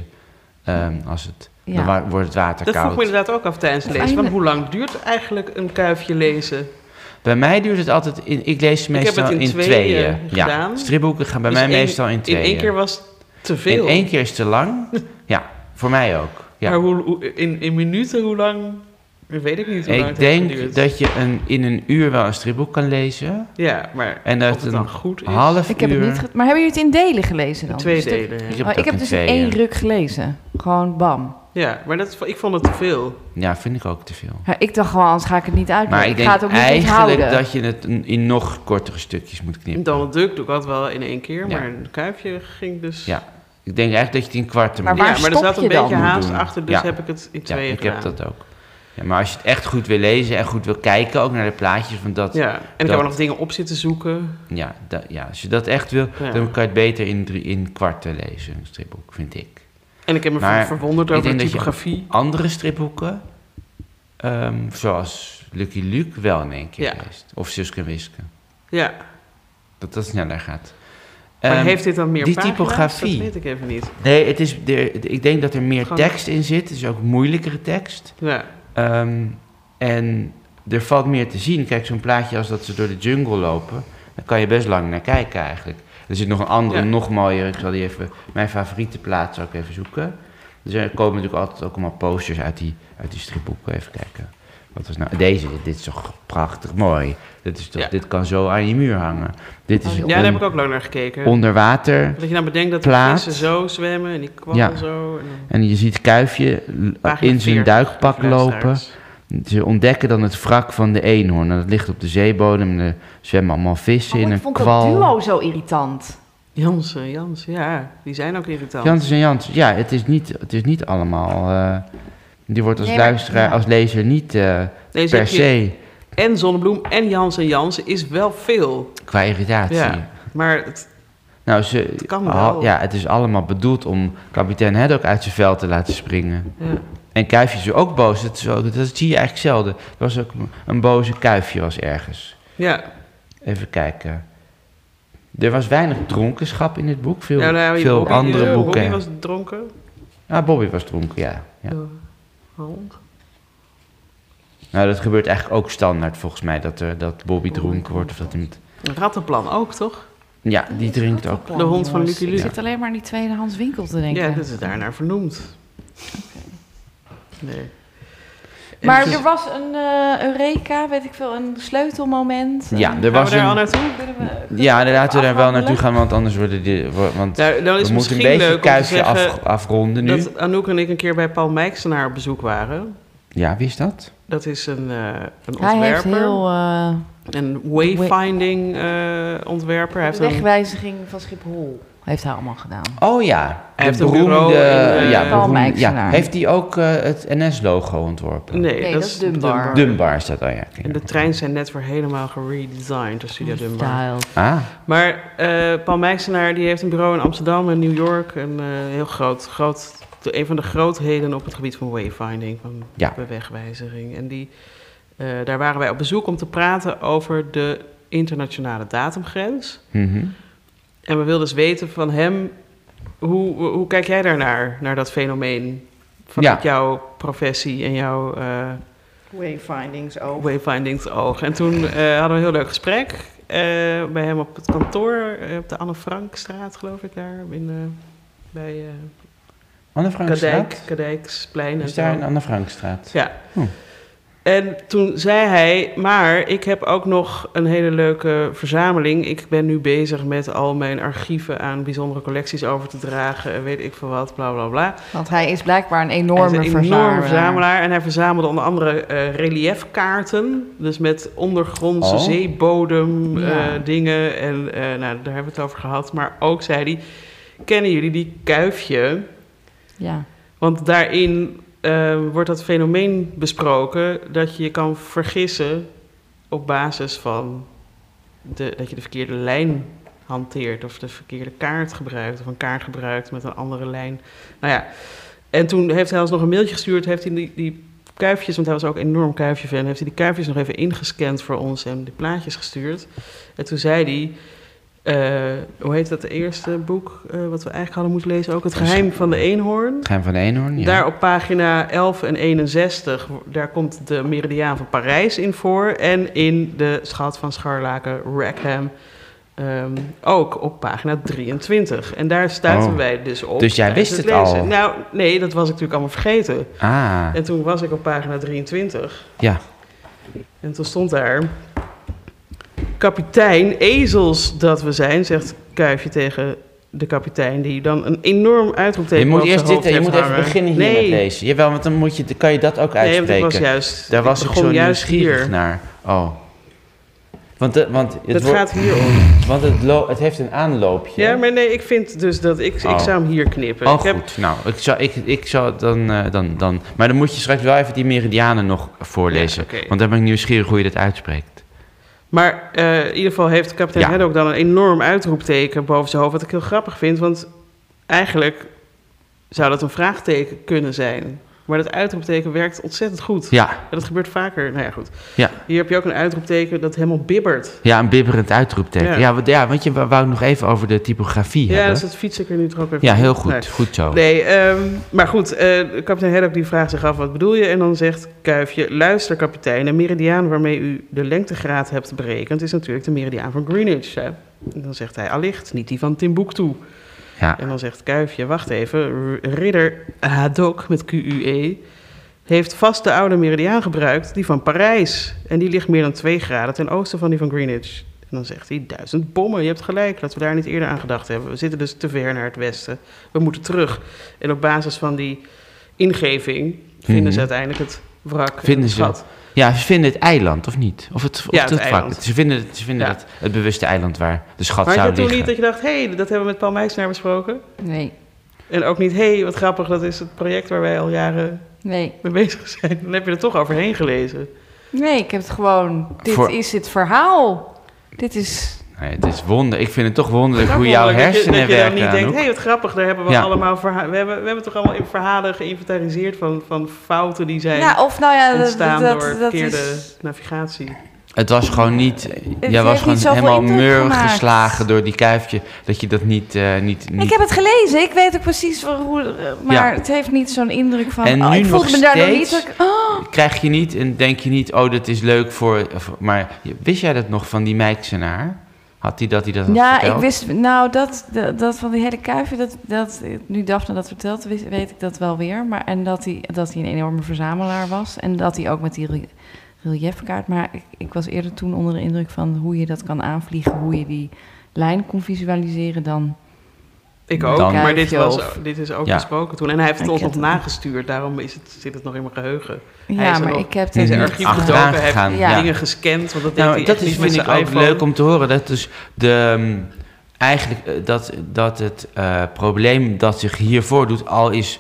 Dan wordt het water Dat koud. vroeg me inderdaad ook af tijdens het lezen. Want hoe lang duurt eigenlijk een kuifje lezen? Bij mij duurt het altijd... Ik lees meestal heb het in tweeën. tweeën Ja, gedaan. stripboeken gaan bij Dus mij meestal in tweeën. In één keer was het te veel. In één keer is te lang. Ja, voor mij ook. Ja. Maar in minuten, hoe lang? Dat weet ik niet hoe lang Ik het heeft denk geduurd. dat je in een uur wel een stripboek kan lezen. Ja, maar En of dat het dan een goed is. half Ik heb het uur... niet maar hebben jullie het in delen gelezen dan? In 2 Dus delen. Ik Ja. heb het ik heb ook dus in in tweeën. 1 ruk gelezen. Gewoon bam. Ja, maar ik vond het te veel. Ja, vind ik ook te veel. Ja, ik dacht gewoon, anders ga ik het niet uitleggen. Maar ik denk ga het ook niet eigenlijk onthouden. dat je het in nog kortere stukjes moet En knippen. Donald Duck doe ik altijd wel in 1 keer, Ja. maar een kuifje ging dus... Ja, ik denk eigenlijk dat je het in kwarten Maar moet waar ja, maar er stop zat een je dan? beetje haast doen? achter, dus Ja. heb ik het in Ja, tweeën ik gedaan. heb dat ook. Ja, maar als je het echt goed wil lezen en goed wil kijken, ook naar de plaatjes van dat... Ja, en ik heb ook nog dingen op zitten zoeken. Ja, als je dat echt wil, dan kan je het beter in kwarten lezen, een stripboek, vind ik. En ik heb me Maar verwonderd ik over de denk dat je typografie. andere stripboeken, zoals Lucky Luke, wel in 1 keer leest. Of Suske en Wiske. Ja, Dat dat sneller gaat. maar heeft dit dan meer die pagina's? typografie. Dat weet ik even niet. Nee, ik denk dat er meer Gewoon- tekst in zit. Het is ook moeilijkere tekst. Ja, En er valt meer te zien. Kijk, zo'n plaatje als dat ze door de jungle lopen, daar kan je best lang naar kijken eigenlijk. Er zit nog een andere, nog mooier. Ik zal die even, mijn favoriete plaat zal ik even zoeken. Dus er komen natuurlijk altijd ook allemaal posters uit die stripboeken. Even kijken. Wat was nou? Deze, dit is toch prachtig mooi. Dit kan zo aan je muur hangen. Dit is daar heb ik ook lang naar gekeken. onderwater. Dat je nou bedenkt dat de plaat. vissen zo zwemmen en die kwam Ja. zo. En En je ziet Kuifje pagina in zijn 40, duikpak lopen. luisteraars. Ze ontdekken dan het wrak van de eenhoorn. En dat ligt op de zeebodem. En er zwemmen allemaal vissen in ik een vond kwal. dat duo zo irritant. Jansen, ja, die zijn ook irritant. Jansen en Jansen. Ja, het is niet allemaal... die wordt als Nee, maar- luisteraar, als lezer niet Deze per heb je- se En Zonnebloem en Jansen is wel veel. qua irritatie. Ja, maar Nou, het kan wel. Het is allemaal bedoeld om kapitein Haddock uit zijn vel te laten springen. Ja. En Kuifje is ook boos. Dat zie je eigenlijk zelden. Er was ook een boze Kuifje was ergens. Ja. Even kijken. Er was weinig dronkenschap in dit boek. Veel Bobby, andere boeken. Bobby was dronken? Ja, Bobby was dronken, ja. Nou, dat gebeurt eigenlijk ook standaard volgens mij. Dat Bobby dronken wordt. Of dat niet. Rattenplan ook, toch? Ja, die drinkt ook. De hond van Lucky Luke. Ik zit alleen maar aan die tweedehands winkel te denken. Ja, dat is daarnaar vernoemd. Nee. Maar er was een Eureka, weet ik veel, een sleutelmoment. Ja, er was daar al naartoe? Ja, laten we daar wel naartoe gaan, want anders worden die... Want dan is we moeten een beetje Kuifje afronden nu. Dat Anouk en ik een keer bij Paul Mijksenaar op bezoek waren. Ja, wie is dat? Dat is een ontwerper. Hij heeft heel... een wayfinding ontwerper. Hij heeft wegwijziging van Schiphol heeft hij allemaal gedaan. Oh ja. Hij heeft een bureau in Paul Mijksenaar. Heeft hij ook het NS-logo ontworpen? Nee, dat is Dunbar. Dunbar is dat, oh ja. En de treins zijn net weer helemaal geredesigned door Studio Dunbar. Maar Paul Mijksenaar die heeft een bureau in Amsterdam en New York. Een heel groot een van de grootheden op het gebied van wayfinding, van wegwijziging. En daar waren wij op bezoek om te praten over de internationale datumgrens. Mm-hmm. En we wilden dus weten van hem, hoe kijk jij daarnaar, naar dat fenomeen vanuit jouw professie en jouw wayfindingsoog. En toen hadden we een heel leuk gesprek bij hem op het kantoor, op de Anne Frankstraat, geloof ik, daar bij Anne Frankstraat? Kadijksplein. Is daar een Anne Frankstraat? Ja. En toen zei hij, maar ik heb ook nog een hele leuke verzameling. Ik ben nu bezig met al mijn archieven aan bijzondere collecties over te dragen. En weet ik veel wat, bla bla bla. Want hij is blijkbaar een enorme verzamelaar. En hij verzamelde onder andere reliefkaarten. Dus met ondergrondse zeebodem dingen. En daar hebben we het over gehad. Maar ook zei hij, kennen jullie die Kuifje? Ja. Want daarin wordt dat fenomeen besproken dat je je kan vergissen op basis van dat je de verkeerde lijn hanteert of de verkeerde kaart gebruikt of een kaart gebruikt met een andere lijn. Nou ja, en toen heeft hij ons nog een mailtje gestuurd, heeft hij die kuifjes, want hij was ook een enorm kuifje-fan, heeft hij die kuifjes nog even ingescand voor ons en die plaatjes gestuurd. En toen zei hij, hoe heet dat eerste boek wat we eigenlijk hadden moeten lezen ook? Het Geheim van de Eenhoorn. Het Geheim van de Eenhoorn, ja. Daar op pagina 11 en 61, daar komt de meridiaan van Parijs in voor. En in de Schat van Scharlaken, Rackham, ook op pagina 23. En daar stuiten wij dus op. Dus jij wist het al? Nou, nee, dat was ik natuurlijk allemaal vergeten. Ah. En toen was ik op pagina 23. Ja. En toen stond daar... Kapitein, ezels dat we zijn, zegt Kuifje tegen de kapitein, die dan een enorm uitroepteken op zijn hoofd heeft. Je moet even beginnen hier met lezen. Jawel, want dan kan je dat ook uitspreken. Nee, want dat was juist... Daar was ik zo nieuwsgierig naar. Oh. Want het gaat hier om. Want het heeft een aanloopje. Ja, maar nee, ik vind dus dat ik zou hem hier knippen. Goed. Nou, ik zou dan... Maar dan moet je straks wel even die meridianen nog voorlezen. Ja, okay. Want dan ben ik nieuwsgierig hoe je dat uitspreekt. Maar in ieder geval heeft kapitein Haddock dan een enorm uitroepteken boven zijn hoofd. Wat ik heel grappig vind, want eigenlijk zou dat een vraagteken kunnen zijn. Maar dat uitroepteken werkt ontzettend goed. Ja. En dat gebeurt vaker. Nou ja, goed. Ja. Hier heb je ook een uitroepteken dat helemaal bibbert. Ja, een bibberend uitroepteken. Ja, want je wou nog even over de typografie hebben. Ja, dus dat fiets ik er nu toch ook even. Ja, heel goed. Nee. Goed zo. Nee, maar goed. Kapitein Haddock die vraagt zich af, wat bedoel je? En dan zegt Kuifje, luister kapitein, de meridiaan waarmee u de lengtegraad hebt berekend is natuurlijk de meridiaan van Greenwich. Hè? En dan zegt hij, allicht, niet die van Timbuktu. Ja. En dan zegt Kuifje, wacht even, ridder Haddock met Q-U-E heeft vast de oude meridiaan gebruikt, die van Parijs. En die ligt meer dan 2 graden ten oosten van die van Greenwich. En dan zegt hij, 1000 bommen, je hebt gelijk, dat we daar niet eerder aan gedacht hebben. We zitten dus te ver naar het westen, we moeten terug. En op basis van die ingeving vinden ze uiteindelijk het wrak en het gat. Ja, ze vinden het eiland, of niet? Of het eiland. Ze vinden het bewuste eiland waar de schat zou liggen. Maar je toen niet dat je dacht, dat hebben we met Paul Mijksenaar besproken? Nee. En ook niet, wat grappig, dat is het project waar wij al jaren mee bezig zijn. Dan heb je er toch overheen gelezen. Nee, ik heb het gewoon, dit is het verhaal. Dit is Nee, het is ik vind het toch wonderlijk hoe jouw hersenen werken. Dat je dan niet denkt, wat grappig, daar hebben we allemaal we hebben toch allemaal verhalen geïnventariseerd van fouten die zijn ontstaan door verkeerde navigatie. Het was gewoon niet... Jij was gewoon helemaal meur geslagen door die kuifje, dat je dat niet... Ik heb het gelezen, ik weet ook precies hoe... Maar het heeft niet zo'n indruk van... En nu ik voelde me daardoor niet... Krijg je niet en denk je niet, dat is leuk voor... Maar wist jij dat nog van die Mijksenaar? Had hij dat verteld? Ik wist... dat van die hele kuifje, nu Daphne dat vertelt, weet ik dat wel weer. Maar, en dat hij een enorme verzamelaar was. En dat hij ook met die reliefkaart... Maar ik was eerder toen onder de indruk van hoe je dat kan aanvliegen, hoe je die lijn kon visualiseren dan... Ik ook, maar dit is ook besproken toen. En hij heeft het ons nog nagestuurd, daarom zit het nog in mijn geheugen. Ik heb in zijn archief gedoken, hij heeft dingen gescand, want dat deed hij vind ik ook leuk om te horen. Dat dus eigenlijk dat het probleem dat zich hier voordoet al is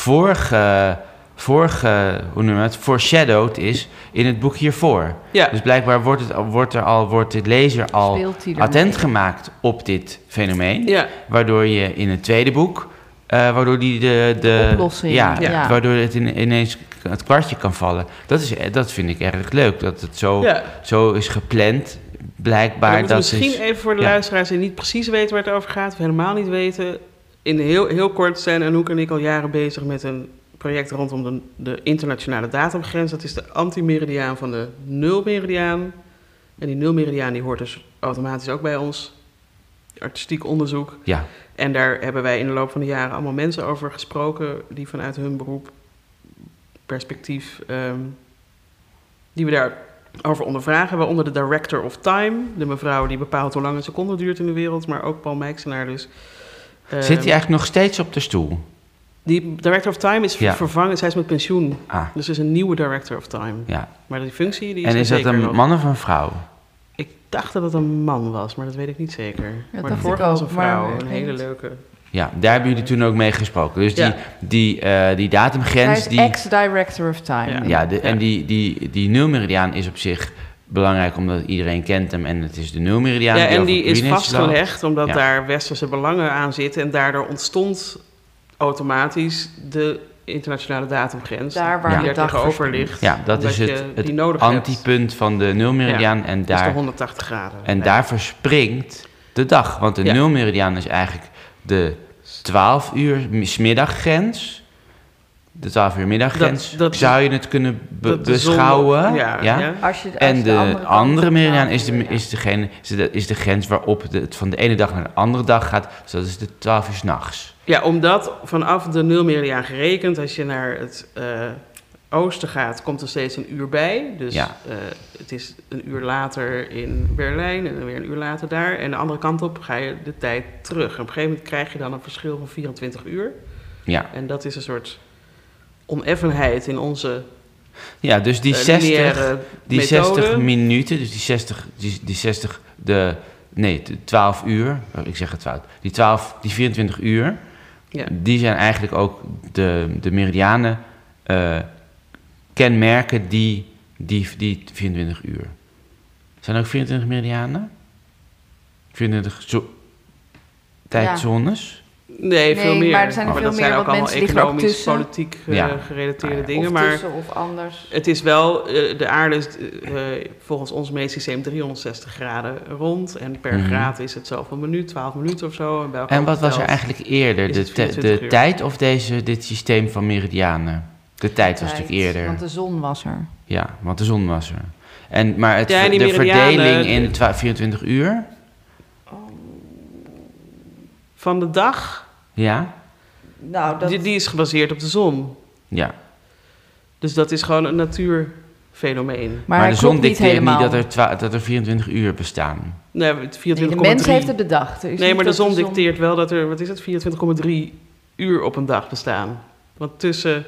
foreshadowed is in het boek hiervoor. Ja. Dus blijkbaar wordt de lezer al attent gemaakt op dit fenomeen. Ja. Waardoor je in het tweede boek, waardoor die de oplossing. Waardoor het ineens het kwartje kan vallen. Dat vind ik erg leuk, dat het zo is gepland. Blijkbaar dat misschien even voor de luisteraars die niet precies weten waar het over gaat, of helemaal niet weten. In heel kort zijn Anouk en ik al jaren bezig met een project rondom de internationale datumgrens. Dat is de antimeridiaan van de nulmeridiaan. En die nulmeridiaan die hoort dus automatisch ook bij ons artistiek onderzoek. Ja. En daar hebben wij in de loop van de jaren allemaal mensen over gesproken die vanuit hun beroep, perspectief, die we daarover ondervragen. Waaronder de Director of Time, de mevrouw die bepaalt hoe lang een seconde duurt in de wereld, maar ook Paul Mijksenaar dus. Zit hij eigenlijk nog steeds op de stoel? Die Director of Time is vervangen, zij is met pensioen. Dus er is een nieuwe Director of Time. Ja. Maar die functie die is en is dat een man of een vrouw? Ik dacht dat het een man was, maar dat weet ik niet zeker. Ja, maar de vorige was een vrouw, een hele leuke. Ja, daar hebben jullie toen ook mee gesproken. Dus die datumgrens... Hij is ex-Director of Time. En die nulmeridiaan is op zich belangrijk omdat iedereen kent hem en het is de nulmeridiaan. Ja, en die is vastgelegd omdat daar westerse belangen aan zitten en daardoor ontstond automatisch de internationale datumgrens. Daar waar die er tegenover ligt. Ja, dat is het antipunt van de nulmeridiaan. En daar, is de 180 graden. En daar verspringt de dag. Want de nulmeridiaan is eigenlijk de 12 uur 's middaggrens. De 12 uur middaggrens zou je het kunnen beschouwen. En de andere meridiaan is de grens waarop het van de ene dag naar de andere dag gaat. Dus dat is de 12 uur 's nachts. Ja, omdat vanaf de nulmeridiaan gerekend, als je naar het oosten gaat, komt er steeds een uur bij. Dus het is een uur later in Berlijn en dan weer een uur later daar. En de andere kant op ga je de tijd terug. En op een gegeven moment krijg je dan een verschil van 24 uur. Ja. En dat is een soort oneffenheid in onze dus die 60 minuten, dus de 12 uur, ik zeg het fout, die 24 uur, die zijn eigenlijk ook de meridianen kenmerken die 24 uur. Zijn er ook 24 meridianen? 24 tijdzones? Nee, veel meer. Maar er zijn veel meer, ook allemaal economisch, politiek gerelateerde dingen. Maar tussen of anders. Het is wel, de aarde is volgens ons meetsysteem 360 graden rond. En per graad is het zoveel minuut, 12 minuten of zo. En wat was er eigenlijk eerder? De tijd of dit systeem van meridianen? De tijd was natuurlijk eerder. Want de zon was er. Ja, want de zon was er. Maar de verdeling in 24 uur? Van de dag? Ja. Nou, die is gebaseerd op de zon. Ja. Dus dat is gewoon een natuurfenomeen. Maar de zon dicteert niet dat er 24 uur bestaan. Nee, 24,3. De mens heeft het bedacht. Nee, maar de zon dicteert wel dat er, 24,3 uur op een dag bestaan. Want tussen...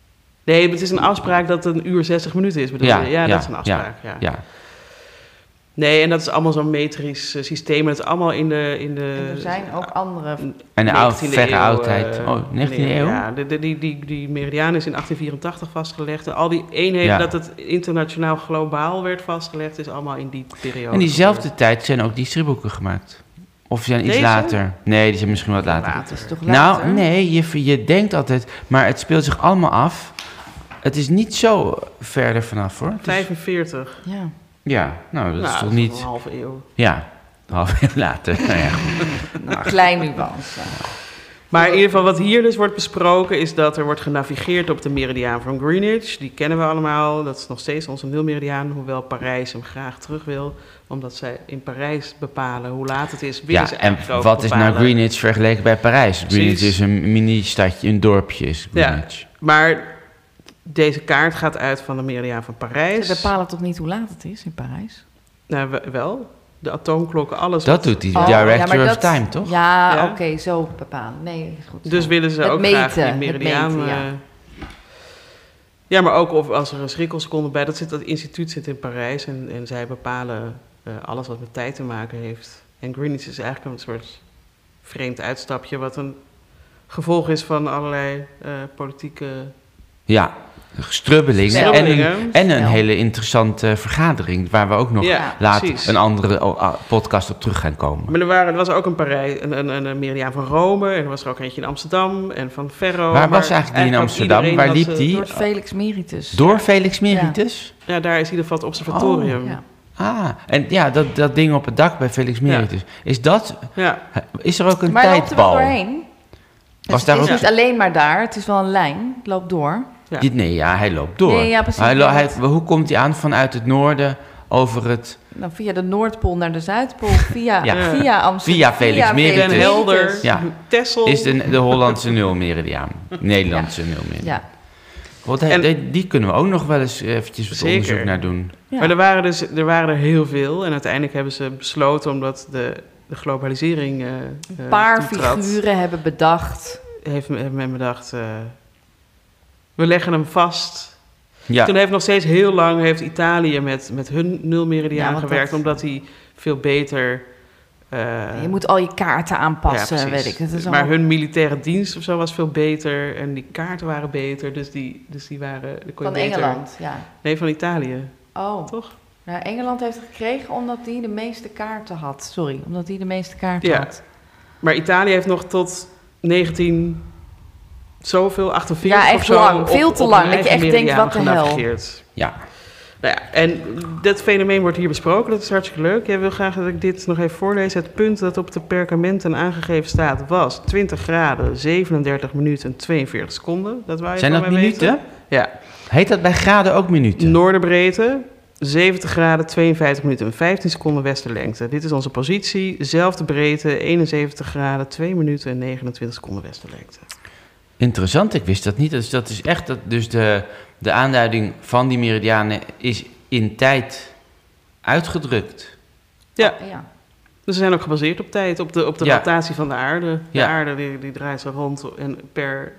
Nee, het is een afspraak dat een uur 60 minuten is, bedoel je? Ja, dat is een afspraak, ja. Nee, en dat is allemaal zo'n metrisch systeem. Dat is allemaal in de... En er zijn ook andere... En de verre oudheid. 19e eeuw? Ja, die meridiaan is in 1884 vastgelegd. En al die eenheden dat het internationaal globaal werd vastgelegd, is allemaal in die periode. En diezelfde tijd zijn ook die stripboeken gemaakt. Of zijn iets later? Nee, die zijn misschien wat later. Het is toch later? Nou, nee, je denkt altijd... Maar het speelt zich allemaal af. Het is niet zo verder vanaf, hoor. 45. Ja. Ja, nou, dat is toch niet... een halve eeuw. Ja, een halve eeuw later. Nou ja. Een klein nuance. Maar in ieder geval wat hier dus wordt besproken is dat er wordt genavigeerd op de meridiaan van Greenwich. Die kennen we allemaal. Dat is nog steeds onze nulmeridiaan, hoewel Parijs hem graag terug wil. Omdat zij in Parijs bepalen hoe laat het is. Ja, en wat is nou Greenwich vergeleken bij Parijs? Greenwich is een mini-stadje, een dorpje is Greenwich. Ja, maar deze kaart gaat uit van de meridiaan van Parijs. Ze bepalen toch niet hoe laat het is in Parijs? Nou, wel. De atoomklokken, alles. Dat doet die Director of Time, toch? Ja, oké, zo bepalen. Nee, is goed. Dus willen ze ook graag die meridiaan... Ja, maar ook of als er een schrikkelseconde bij... Dat instituut zit in Parijs en zij bepalen alles wat met tijd te maken heeft. En Greenwich is eigenlijk een soort vreemd uitstapje... wat een gevolg is van allerlei politieke... Ja, strubbelingen en een hele interessante vergadering... waar we ook nog later een andere podcast op terug gaan komen. Maar er was ook een meridiaan van Rome... en er was er ook eentje in Amsterdam en van Ferro. Waar was eigenlijk die in Amsterdam? Waar liep die? Door Felix Meritus. Door Felix Meritus? Ja, daar is in ieder geval het observatorium. En dat ding op het dak bij Felix Meritus. Is dat... Is er ook een maar tijdbal? Maar loopt er wel doorheen? Was het is niet alleen maar daar, het is wel een lijn, het loopt door. Ja. Hij loopt door. Nee, ja, precies. Hoe komt hij aan vanuit het noorden over het... Nou, via de Noordpool naar de Zuidpool, via Amsterdam. Via Felix Meritus. Den Helder, Texel. Is de Hollandse nulmeridiaan. Nederlandse nulmeridiaan. Ja. Die kunnen we ook nog wel eens eventjes onderzoek naar doen. Ja. Maar er waren er heel veel. En uiteindelijk hebben ze besloten, omdat de globalisering een paar figuren hebben bedacht. Heeft men bedacht... we leggen hem vast. Ja. Toen heeft nog steeds heel lang Italië met hun nulmeridiaan gewerkt, omdat die veel beter... je moet al je kaarten aanpassen, weet ik. Het is maar hun militaire dienst of zo was veel beter en die kaarten waren beter, dus die waren... Van Engeland, Nee, van Italië. Oh. Toch? Nou, Engeland heeft het gekregen omdat die de meeste kaarten had. Omdat die de meeste kaarten had. Maar Italië heeft nog tot 19... Zoveel, 48 ja, echt of zo. Lang, veel te lang. Dat je echt denkt, wat de hel. Ja. Nou ja, en dat fenomeen wordt hier besproken. Dat is hartstikke leuk. Jij wil graag dat ik dit nog even voorlees. Het punt dat op de perkamenten aangegeven staat was 20 graden, 37 minuten en 42 seconden. Dat wou je Zijn dat minuten? Weten? Ja. Heet dat bij graden ook minuten? Noorderbreedte, 70 graden, 52 minuten en 15 seconden westerlengte. Dit is onze positie. Zelfde breedte, 71 graden, 2 minuten en 29 seconden westerlengte. Interessant, ik wist dat niet. Dus dat is echt, dus de aanduiding van die meridianen is in tijd uitgedrukt. Ja. Dus ze zijn ook gebaseerd op tijd, op de rotatie van de aarde. De aarde die draait zo rond en per,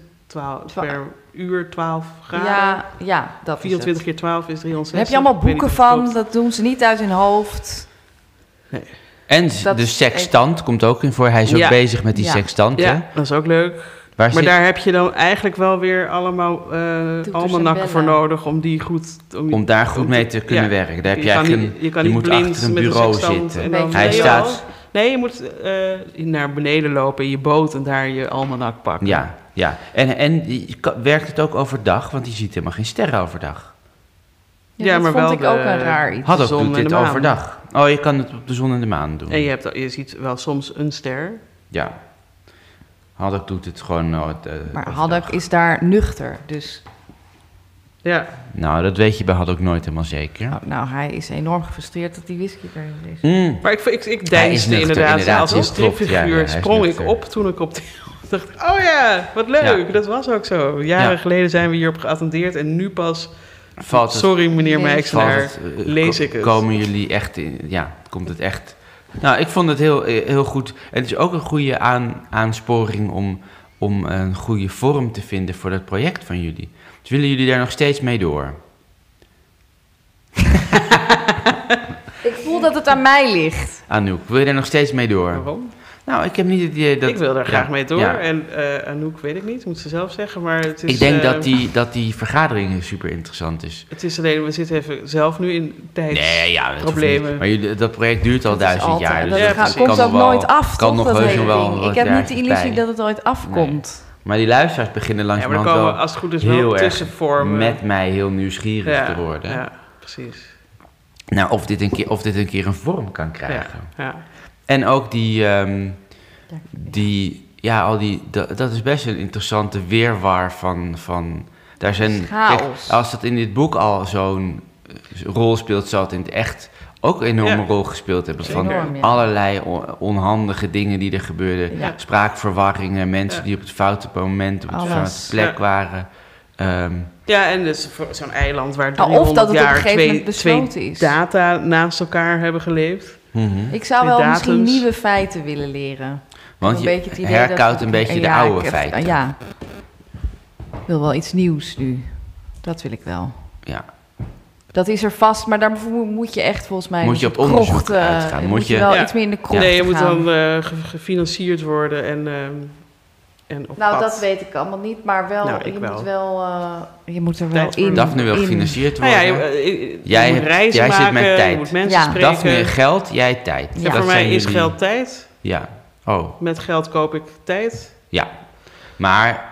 per uur 12 graden. Ja, dat 24 keer 12 is 360. Daar heb je allemaal boeken van, dat doen ze niet uit hun hoofd. Nee. En de sextant komt ook in voor. Hij is ook bezig met die sextant. Ja, dat is ook leuk. Maar daar heb je dan eigenlijk wel weer allemaal almanakken voor nodig om die goed... Om daar goed mee te kunnen werken. Daar heb je moet achter een bureau zitten. Hij staat... Nee, je moet naar beneden lopen in je boot en daar je almanak pakken. Ja. En werkt het ook overdag? Want je ziet helemaal geen sterren overdag. Ja, maar vond ik ook een raar iets. Haddock doet dit overdag. Oh, je kan het op de zon en de maan doen. En je ziet wel soms een ster. Ja. Haddock doet het gewoon... maar Haddock is daar nuchter, dus... Ja. Nou, dat weet je bij Haddock nooit helemaal zeker. Nou, hij is enorm gefrustreerd dat die whisky er is. Maar ik deinsde inderdaad als een stripfiguur. Sprong ik op toen ik op de... dacht oh ja, wat leuk, dat was ook zo. Jaren geleden zijn we hierop geattendeerd en nu pas... sorry meneer Mijksenaar, lees ik het. Komen jullie echt in... komt het echt... Nou, ik vond het heel goed. En het is ook een goede aansporing om een goede vorm te vinden voor dat project van jullie. Dus willen jullie daar nog steeds mee door? Ik dat het aan mij ligt. Anouk, wil je er nog steeds mee door? Waarom? Nou, ik heb niet het idee dat... Ik wil er graag mee door. Ja. En Anouk weet ik niet, moet ze zelf zeggen. Maar het is, Ik denk dat die vergadering super interessant is. Het is alleen, we zitten even zelf nu in tijdsproblemen. Maar dat project duurt al 1000 jaar. Dus dat komt ook nooit af, kan toch, nog dat heus hele wel ding. wat Ik heb niet de jaartjes illusie bij. dat het ooit afkomt. Nee. Maar die luisteraars beginnen langzamerhand maar dan wel komen als het goed is heel wel erg tussenvormen. met mij heel nieuwsgierig te worden. Ja, precies. Nou, of dit een keer een vorm kan krijgen. Ja. En ook dat is best een interessante weerwar van daar zijn, kijk, als dat in dit boek al zo'n rol speelt, zal het in het echt ook een enorme rol gespeeld hebben. Van allerlei onhandige dingen die er gebeurden. Ja. Spraakverwarringen, mensen die op het foute moment op de foute plek waren. En dus voor zo'n eiland waar 300 jaar twee data naast elkaar hebben geleefd. Mm-hmm. Ik zou wel misschien nieuwe feiten willen leren. Want je herkoudt een beetje de oude feiten. Ja, ik wil wel iets nieuws nu. Dat wil ik wel. Ja. Dat is er vast, maar daar moet je echt volgens mij... Moet je op onderzoek uitgaan. Moet je wel iets meer in de krocht Nee, je moet gaan. dan gefinancierd worden en op pad. Dat weet ik allemaal niet, maar wel, je moet er wel in. Daphne wil gefinancierd worden. Jij moet reizen maken, zit met tijd. Je moet mensen spreken. Daphne geld, jij tijd. Ja. Voor mij is geld tijd. Ja. Oh. Met geld koop ik tijd. Ja. Maar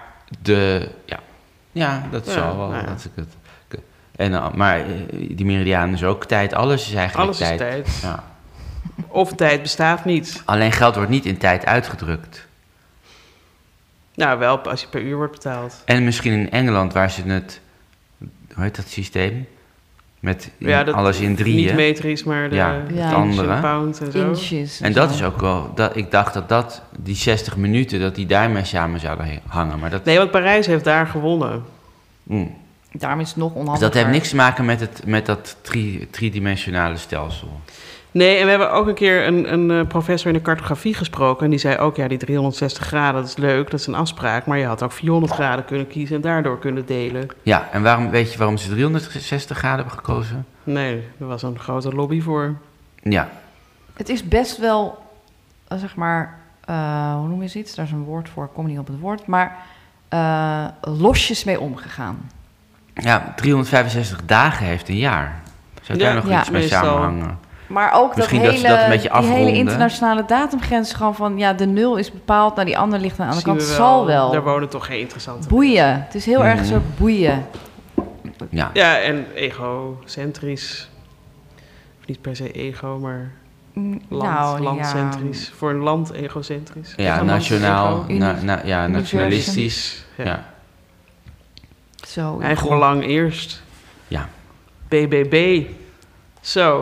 dat zal wel. Ja. Dat ik het. Maar die meridiaan is ook tijd. Alles is eigenlijk tijd. Alles is tijd. Ja. Of tijd bestaat niet. Alleen geld wordt niet in tijd uitgedrukt. Nou, wel als je per uur wordt betaald. En misschien in Engeland waar ze het... Hoe heet dat systeem? Met alles in drieën. Niet metrisch, maar het andere. Pound en zo. Inches en dat is ook wel... ik dacht dat die 60 minuten, dat die daarmee samen zouden hangen. Maar dat... Nee, want Parijs heeft daar gewonnen. Daarom is het nog onhandiger. Dus dat heeft niks te maken met dat driedimensionale stelsel. Nee, en we hebben ook een keer een professor in de cartografie gesproken. En die zei ook, die 360 graden, dat is leuk, dat is een afspraak. Maar je had ook 400 graden kunnen kiezen en daardoor kunnen delen. Ja, en weet je waarom ze 360 graden hebben gekozen? Nee, er was een grote lobby voor. Ja. Het is best wel, zeg maar, hoe noem je het? Daar is een woord voor, ik kom niet op het woord. Maar losjes mee omgegaan. Ja, 365 dagen heeft een jaar. Zou daar nog iets mee samenhangen? Maar ook misschien dat een beetje afronden. Die hele internationale datumgrens gewoon van... de 0 is bepaald, die ander ligt aan de andere kant. Zal wel. Daar wonen toch geen interessante boeien. Het is heel erg zo boeien. Ja, en egocentrisch. Of niet per se ego, maar landcentrisch. Voor een land egocentrisch. Ja, nationaal. Nationalistisch. Ja. Zo. Eigen belang eerst. Ja. BBB. Zo.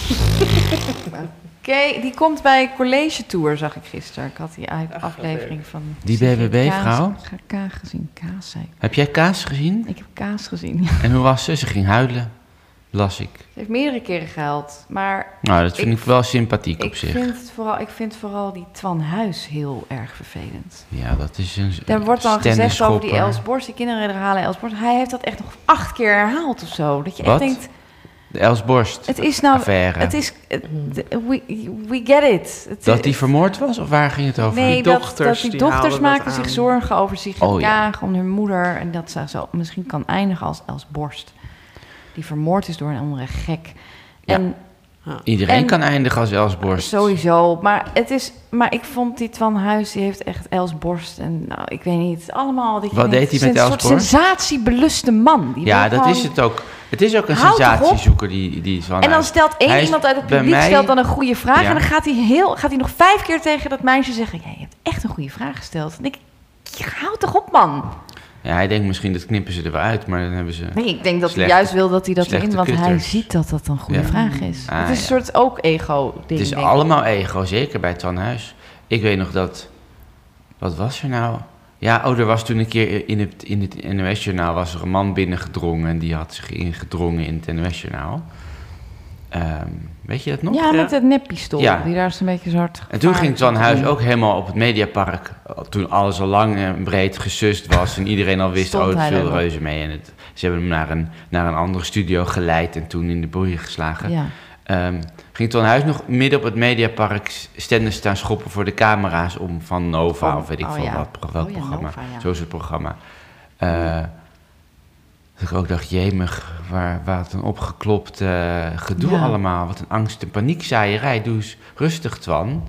Oké, die komt bij College Tour, zag ik gisteren. Ik had die aflevering van... Die BBB-vrouw? Ik heb kaas gezien. Kaas, zei ik. Heb jij kaas gezien? Ik heb kaas gezien, ja. En hoe was ze? Ze ging huilen, las ik. Ze heeft meerdere keren gehuild, maar... Nou, dat vind ik wel sympathiek op zich. Ik vind vooral die Twan Huis heel erg vervelend. Ja, dat is een Er wordt dan gezegd over die Els Borst, die kinderen halen Els Borst. Hij heeft dat echt nog 8 keer herhaald of zo. Dat je echt denkt... De Els Borst het is nou, affaire. Het is... We get it. Dat die vermoord was? Of waar ging het over? Nee, dat die dochters maken zich zorgen over Sigrid Kaag, om hun moeder. En dat ze zo misschien kan eindigen als Els Borst. Die vermoord is door een andere gek. En, iedereen kan eindigen als Els Borst. Sowieso. Maar ik vond die Twan Huis, die heeft echt Els Borst. En ik weet niet, allemaal... Wat deed hij met Els Borst? Een soort sensatiebeluste man. Die dat is het ook. Het is ook een sensatiezoeker die Twan Huis. En dan stelt iemand uit het publiek stelt dan een goede vraag. En dan gaat hij nog 5 keer tegen dat meisje zeggen... Ja, je hebt echt een goede vraag gesteld. Dan denk ik, hou toch op, man. Ja, hij denkt misschien, dat knippen ze er wel uit, maar dan hebben ze... Nee, ik denk dat hij juist wil dat hij dat erin... Want hij ziet dat dat een goede vraag is. Het is een soort ook ego-ding. Het is allemaal ego, zeker bij Twan Huis. Ik weet nog dat... Wat was er nou? Ja, er was toen een keer in het NOS-journaal... was er een man binnengedrongen en die had zich ingedrongen in het NOS-journaal. Weet je dat nog? Ja, met het neppistool. Ja. Die daar is een beetje zo hard... En toen ging Twan Huis ook helemaal op het Mediapark... toen alles al lang en breed gesust was... en iedereen al wist, het viel reuze mee. En ze hebben hem naar een andere studio geleid... en toen in de boeien geslagen. Ja. ging Ton Huis nog midden op het Mediapark stenden staan schoppen voor de camera's om van Nova of weet ik veel welk programma. Nova, ja. Zo is het programma. Dat ik ook dacht, jemig, wat een opgeklopt gedoe allemaal. Wat een angst en paniekzaaierij. Doe eens rustig, Twan.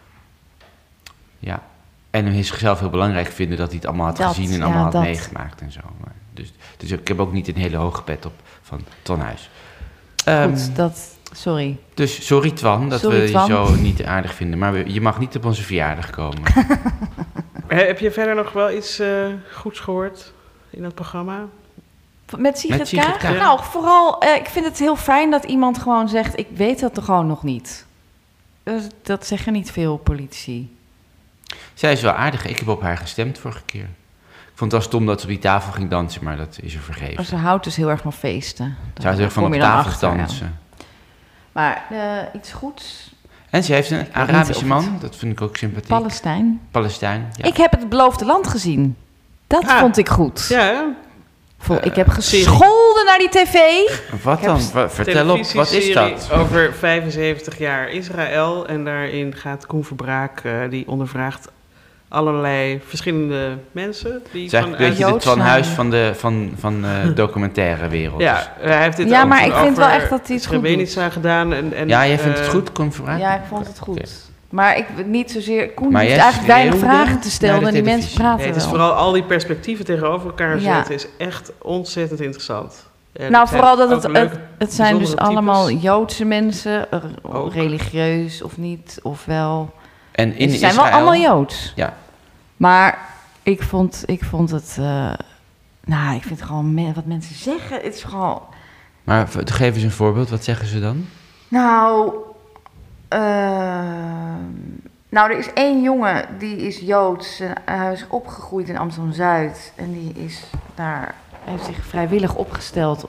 Ja. En hem zichzelf heel belangrijk vinden dat hij het allemaal had gezien en allemaal had meegemaakt en zo. Maar dus ik heb ook niet een hele hoge pet op van Twan Huis. Goed, sorry. Dus sorry Twan, dat we je zo niet aardig vinden. Maar je mag niet op onze verjaardag komen. Heb je verder nog wel iets goeds gehoord in dat programma? Met Sigrid Kaag? Ja. Nou, vooral, ik vind het heel fijn dat iemand gewoon zegt, ik weet dat er gewoon nog niet. Dat zeggen niet veel politici. Zij is wel aardig. Ik heb op haar gestemd vorige keer. Ik vond het wel stom dat ze op die tafel ging dansen, maar dat is er vergeven. Ze houdt dus heel erg van feesten. Ze houdt heel erg van op tafel dansen. Ja. Maar iets goeds. En ze heeft een Arabische man, dat vind ik ook sympathiek. Palestijn, ja. Ik heb het Beloofde Land gezien. Dat vond ik goed. Ja, ik heb gescholden naar die tv. Wat dan? Vertel op, wat is dat? Over 75 jaar Israël. En daarin gaat Koen Verbraak, die ondervraagt allerlei verschillende mensen. Die het is eigenlijk een beetje het Van Huis van de documentaire wereld. Ja, hij heeft dit maar ik vind wel echt dat hij het goed doet. Gedaan. Ja, jij vindt het goed, Koen Verbraak? Ja, ik vond het goed. Okay. Maar ik niet zozeer... Koen heeft eigenlijk weinig vragen te stellen en die mensen praten wel. Het is vooral al die perspectieven tegenover elkaar zetten is echt ontzettend interessant. Vooral dat het zijn dus types. Allemaal Joodse mensen, religieus of niet, of wel... En in ze zijn wel allemaal Joods. Ja. Maar ik vond het... ik vind gewoon wat mensen zeggen, het is gewoon... Maar geef eens een voorbeeld, wat zeggen ze dan? Er is één jongen, die is Joods. Hij is opgegroeid in Amsterdam-Zuid. En die is daar... Hij heeft zich vrijwillig opgesteld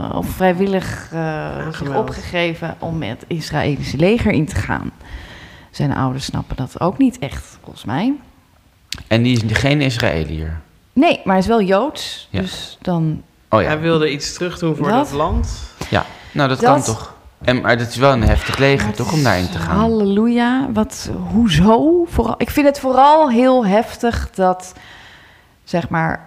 zich opgegeven om met het Israëlische leger in te gaan. Zijn ouders snappen dat ook niet echt, volgens mij. En die is geen Israëliër? Nee, maar hij is wel Joods. Ja. Dus dan... Hij wilde iets terug doen voor dat land. Ja, nou dat kan toch. Maar dat is wel een heftig leger, toch, om daarin te gaan? Halleluja. Hoezo? Ik vind het vooral heel heftig dat, zeg maar...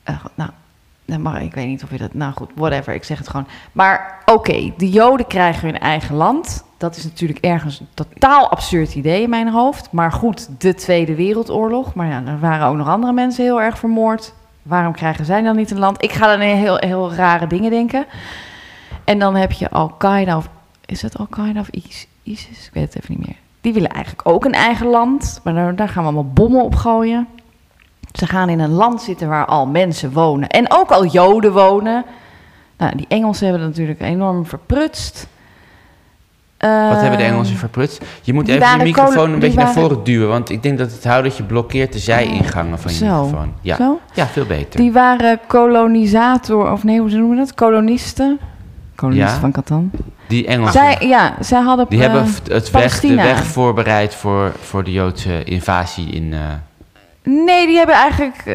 ik weet niet of je dat... Nou goed, whatever, ik zeg het gewoon. Maar oké, de Joden krijgen hun eigen land. Dat is natuurlijk ergens een totaal absurd idee in mijn hoofd. Maar goed, de Tweede Wereldoorlog. Maar er waren ook nog andere mensen heel erg vermoord. Waarom krijgen zij dan niet een land? Ik ga dan heel, heel rare dingen denken. En dan heb je Al-Qaeda of... Is het Al-Qaeda of ISIS? Ik weet het even niet meer. Die willen eigenlijk ook een eigen land. Maar daar gaan we allemaal bommen op gooien. Ze gaan in een land zitten waar al mensen wonen. En ook al Joden wonen. Nou, die Engelsen hebben dat natuurlijk enorm verprutst. Wat hebben de Engelsen verprutst? Je moet even je microfoon een beetje naar voren duwen. Want ik denk dat het houdertje blokkeert de zijingangen van je microfoon. Ja. Zo? Ja, veel beter. Die waren kolonisator, of nee, hoe noemen we dat? Kolonisten van Catan. Die Engelsen. Zij hadden die hebben de weg voorbereid voor de Joodse invasie in... Nee, die hebben eigenlijk...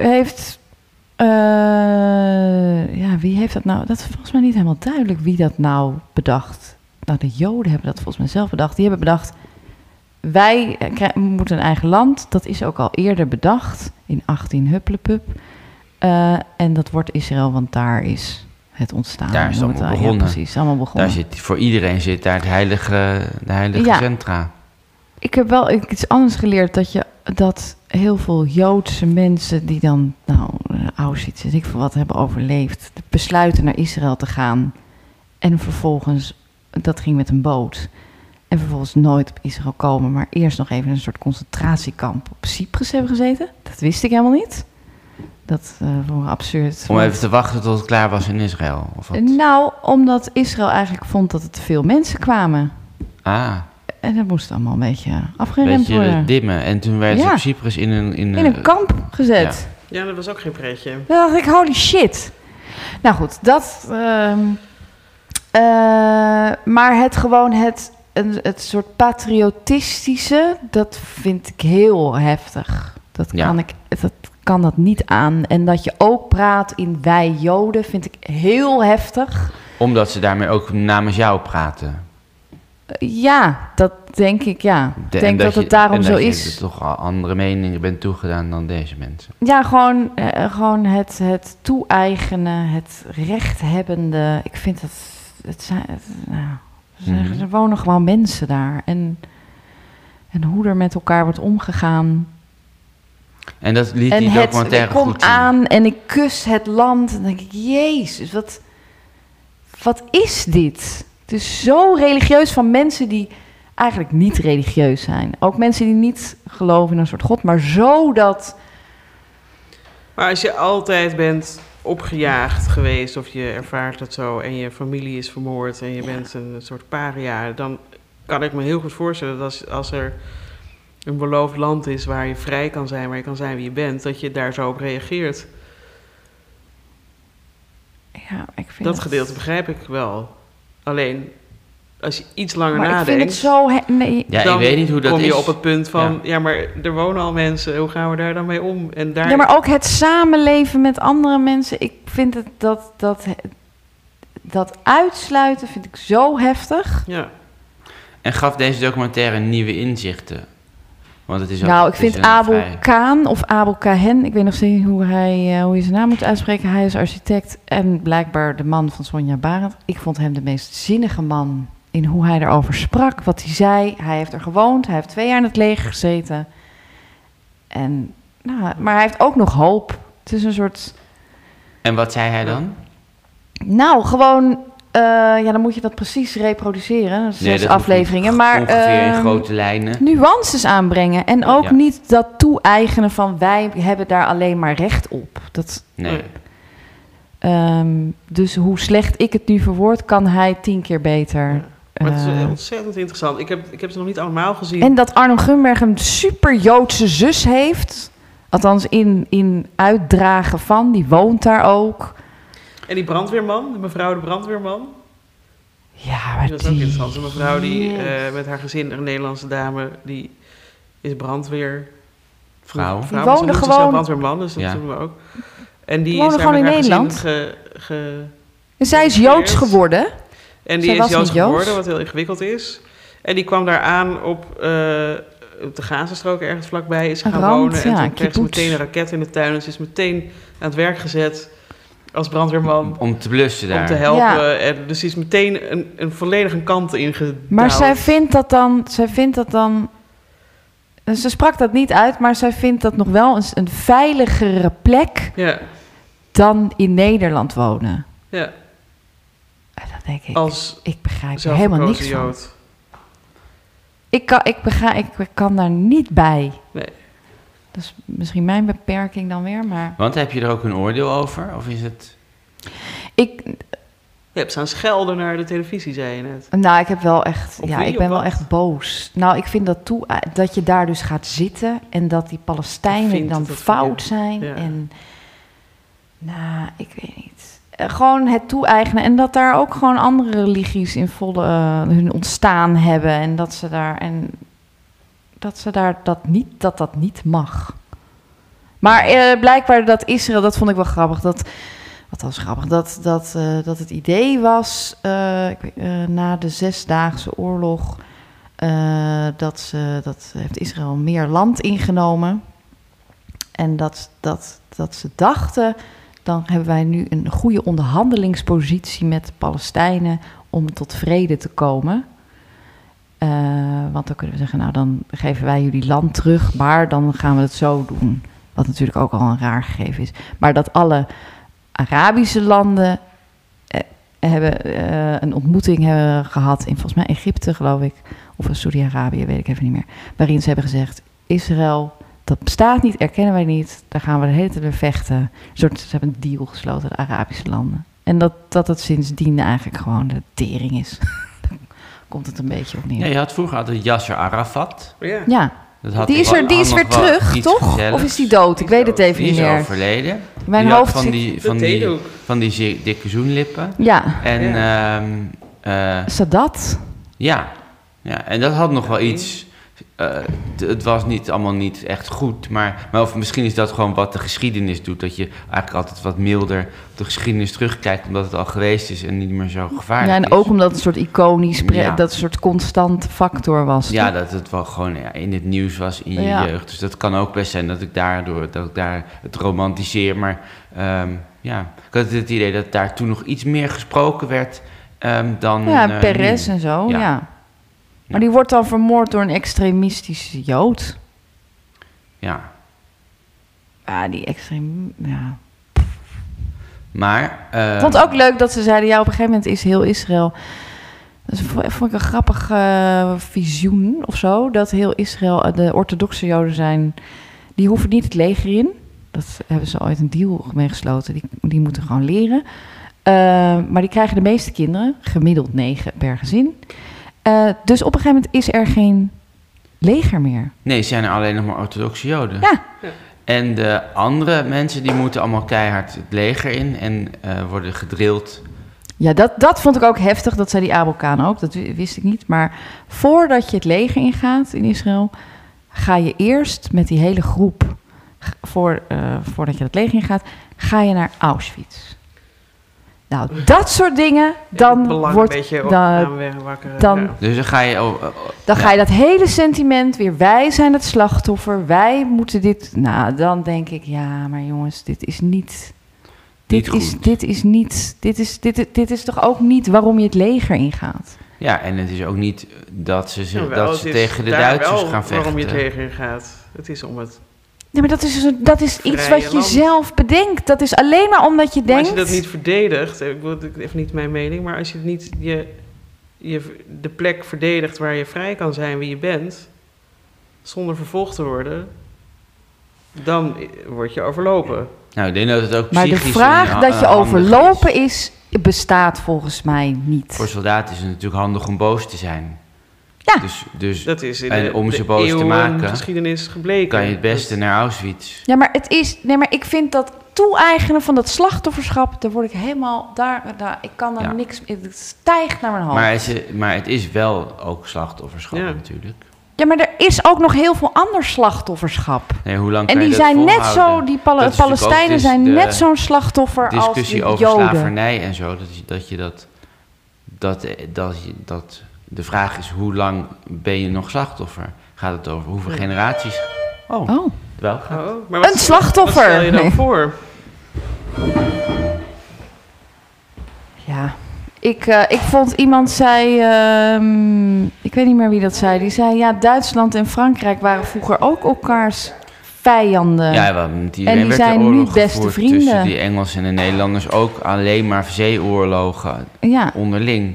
wie heeft dat nou... Dat is volgens mij niet helemaal duidelijk wie dat nou bedacht. Nou, de Joden hebben dat volgens mij zelf bedacht. Die hebben bedacht... Wij moeten een eigen land. Dat is ook al eerder bedacht. In 18 Hupplepup. En dat wordt Israël, want daar is het ontstaan. Daar is het allemaal begonnen. Ja, precies, allemaal begonnen. Voor iedereen zit daar de heilige centra. Ik heb wel iets anders geleerd. Dat heel veel Joodse mensen die dan... Auschwitz, weet ik veel wat, hebben overleefd. Besluiten naar Israël te gaan. En vervolgens... Dat ging met een boot. En vervolgens nooit op Israël komen. Maar eerst nog even een soort concentratiekamp op Cyprus hebben gezeten. Dat wist ik helemaal niet. Dat vond ik absurd. Om even te wachten tot het klaar was in Israël? Of wat? Nou, omdat Israël eigenlijk vond dat er te veel mensen kwamen. Ah. En dat moest allemaal een beetje afgeremd worden. Een beetje dimmen. En toen werden ze op Cyprus in een kamp gezet. Ja, dat was ook geen pretje. Dan dacht ik, holy shit. Nou goed, dat... maar het soort patriotistische, dat vind ik heel heftig. Dat kan dat niet aan. En dat je ook praat in wij Joden, vind ik heel heftig. Omdat ze daarmee ook namens jou praten. Ja, dat denk ik, ja. Ik denk dat het daarom zo is. Dat je toch andere meningen bent toegedaan dan deze mensen. Ja, gewoon het toe-eigenen, het rechthebbende. Ik vind er wonen gewoon mensen daar. En hoe er met elkaar wordt omgegaan. En dat liet die documentaire goed zien. Ik kom aan en ik kus het land. En dan denk ik, jezus, wat is dit? Het is zo religieus van mensen die eigenlijk niet religieus zijn. Ook mensen die niet geloven in een soort God, maar zo dat... Maar als je altijd bent opgejaagd geweest of je ervaart dat zo en je familie is vermoord en je bent een soort paria, dan kan ik me heel goed voorstellen dat als er een beloofd land is waar je vrij kan zijn, waar je kan zijn wie je bent, dat je daar zo op reageert. Ja, ik vind dat gedeelte begrijp ik wel. Alleen, als je iets langer nadenkt... ik vind het zo... ik weet niet hoe dat kom je is. op het punt van... Ja, maar er wonen al mensen. Hoe gaan we daar dan mee om? En daar... Ja, maar ook het samenleven met andere mensen. Ik vind het dat uitsluiten vind ik zo heftig. Ja. En gaf deze documentaire nieuwe inzichten? Want het is ook, ik vind Abel Kaan of Abel Kahen, ik weet nog steeds hoe je zijn naam moet uitspreken. Hij is architect en blijkbaar de man van Sonja Barend. Ik vond hem de meest zinnige man in hoe hij erover sprak, wat hij zei. Hij heeft er gewoond, hij heeft 2 jaar in het leger gezeten. En, maar hij heeft ook nog hoop. Het is een soort... En wat zei hij dan? Nou, gewoon... dan moet je dat precies reproduceren. 6 afleveringen. Maar ongeveer in grote lijnen. Nuances aanbrengen. En ook niet dat toe-eigenen van wij hebben daar alleen maar recht op. Nee. Dus hoe slecht ik het nu verwoord, kan hij 10 keer beter. Ja. Maar het is ontzettend interessant. Ik heb ze nog niet allemaal gezien. En dat Arno Grunberg een super Joodse zus heeft. Althans in uitdragen van. Die woont daar ook. En die brandweerman, mevrouw de brandweerman. Ja, maar dat is ook interessant. Een mevrouw die met haar gezin, een Nederlandse dame, die is brandweervrouw. Die woonde gewoon... brandweerman, dus dat doen we ook. En die woonde is gewoon in Nederland. En zij is Joods geworden. En die is Joods geworden, wat heel ingewikkeld is. En die kwam daar aan op de Gazastrook ergens vlakbij. Is gaan wonen en toen kreeg ze meteen een raket in de tuin. En ze is meteen aan het werk gezet als brandweerman. Om te blussen daar. Om te helpen. Ja. En dus is meteen een volledig een kant ingedaald. Maar zij vindt dat dan... Ze sprak dat niet uit, maar zij vindt dat nog wel een veiligere plek dan in Nederland wonen. Ja. En dan denk ik begrijp er helemaal niks van. Ik kan daar niet bij. Nee. Dat is misschien mijn beperking dan weer, maar... Want heb je er ook een oordeel over? Of is het... Je hebt staan schelden naar de televisie, zei je net. Nou, ik heb wel echt... ik ben wel echt boos. Nou, ik vind dat je daar dus gaat zitten en dat die Palestijnen dan fout zijn. Ja. En ik weet niet. Gewoon het toe-eigenen en dat daar ook gewoon andere religies in volle hun ontstaan hebben en dat ze daar dat niet mag. Maar blijkbaar dat Israël, dat vond ik wel grappig. Wat was grappig, dat het idee was na de 6-daagse oorlog dat heeft Israël meer land ingenomen en dat ze dachten, dan hebben wij nu een goede onderhandelingspositie met de Palestijnen om tot vrede te komen. Want dan kunnen we zeggen, nou dan geven wij jullie land terug, maar dan gaan we het zo doen. Wat natuurlijk ook al een raar gegeven is. Maar dat alle Arabische landen hebben een ontmoeting hebben gehad in volgens mij Egypte, geloof ik, of Saudi-Arabië, weet ik even niet meer, waarin ze hebben gezegd, Israël, dat bestaat niet, erkennen wij niet, daar gaan we de hele tijd weer vechten. Ze hebben een deal gesloten, de Arabische landen. En dat het sindsdien eigenlijk gewoon de tering is. Daar komt het een beetje op neer. Ja, je had vroeger altijd Yasser Arafat. Ja. Die is weer terug, toch? Gezelligs. Of is die dood? Ik weet het even niet meer. Die is overleden. Mijn hoofd van die dikke zoenlippen. Ja. En Sadat? Ja, en dat had nog wel iets het was allemaal niet echt goed. Maar of misschien is dat gewoon wat de geschiedenis doet. Dat je eigenlijk altijd wat milder op de geschiedenis terugkijkt, omdat het al geweest is en niet meer zo gevaarlijk is. Ja, en ook omdat het een soort iconisch, dat een soort constante factor was. Ja, dat het wel gewoon in het nieuws was in je jeugd. Dus dat kan ook best zijn dat ik daar het romantiseer. Maar ik had het idee dat daar toen nog iets meer gesproken werd dan... Ja, Perez en zo, ja. Maar die wordt dan vermoord door een extremistische Jood. Ja. Ja, die ja. Maar... Ik vond het ook leuk dat ze zeiden... Ja, op een gegeven moment is heel Israël... Dat vond ik een grappig visioen of zo. Dat heel Israël, de orthodoxe Joden zijn... Die hoeven niet het leger in. Dat hebben ze ooit een deal mee gesloten. Die moeten gewoon leren. Maar die krijgen de meeste kinderen. Gemiddeld 9 per gezin. Dus op een gegeven moment is er geen leger meer. Nee, zijn er alleen nog maar orthodoxe Joden. Ja. En de andere mensen die moeten allemaal keihard het leger in en worden gedrild. Ja, dat vond ik ook heftig. Dat zei die Abel Khan ook. Dat wist ik niet. Maar voordat je het leger ingaat in Israël, ga je eerst met die hele groep, voordat je het leger ingaat, ga je naar Auschwitz. Nou, dat soort dingen, dan wordt... Dus dan ga je... ga je dat hele sentiment weer... Wij zijn het slachtoffer, wij moeten dit... Nou, dan denk ik, ja, maar jongens, dit is niet... Dit is toch ook niet waarom je het leger ingaat? Ja, en het is ook niet dat ze tegen de Duitsers gaan vechten. Waarom je het leger ingaat. Het is om het... Nee, maar dat is iets wat je zelf bedenkt. Dat is alleen maar omdat je denkt... Als je dat niet verdedigt, even niet mijn mening, maar als je het niet de plek verdedigt waar je vrij kan zijn wie je bent, zonder vervolgd te worden, dan word je overlopen. Nou, ik denk dat het ook maar de vraag dat je overlopen is, bestaat volgens mij niet. Voor soldaten is het natuurlijk handig om boos te zijn. Ja. Dus dat is om ze boos te maken, geschiedenis gebleken. Kan je het beste naar Auschwitz. Ja, maar maar ik vind dat toe-eigenen van dat slachtofferschap, daar word ik helemaal ik kan daar niks. Het stijgt naar mijn hoofd. Maar het is wel ook slachtofferschap natuurlijk. Ja, maar er is ook nog heel veel ander slachtofferschap. Nee, hoe lang en die zijn net zo, die Palestijnen zijn net zo'n slachtoffer als de Joden. Discussie over slavernij en zo, dat de vraag is, hoe lang ben je nog slachtoffer? Gaat het over hoeveel generaties? Wel. Maar een slachtoffer. Wat stel je dan voor? Ja, ik vond iemand zei, ik weet niet meer wie dat zei. Die zei, ja, Duitsland en Frankrijk waren vroeger ook elkaars vijanden. Ja, die zijn nu beste vrienden. Tussen die Engelsen en de Nederlanders ook alleen maar zeeoorlogen onderling.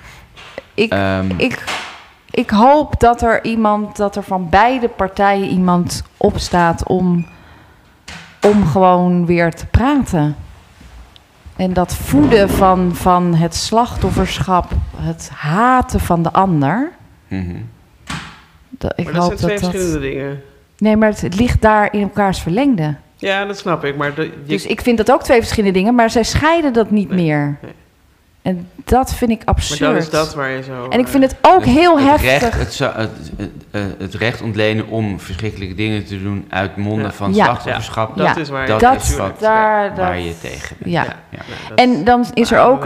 Ik hoop dat er van beide partijen iemand opstaat om gewoon weer te praten. En dat voeden van het slachtofferschap, het haten van de ander. Mm-hmm. Maar dat zijn twee verschillende dingen. Nee, maar het ligt daar in elkaars verlengde. Ja, dat snap ik. Maar dus ik vind dat ook twee verschillende dingen, maar zij scheiden dat niet meer. Nee. En dat vind ik absurd. Maar dan is dat waar je zo... En ik vind het ook heel heftig. Het recht ontlenen om verschrikkelijke dingen te doen uit monden van slachtofferschap. Dat is waar waar je tegen bent. Ja. En dan is er ook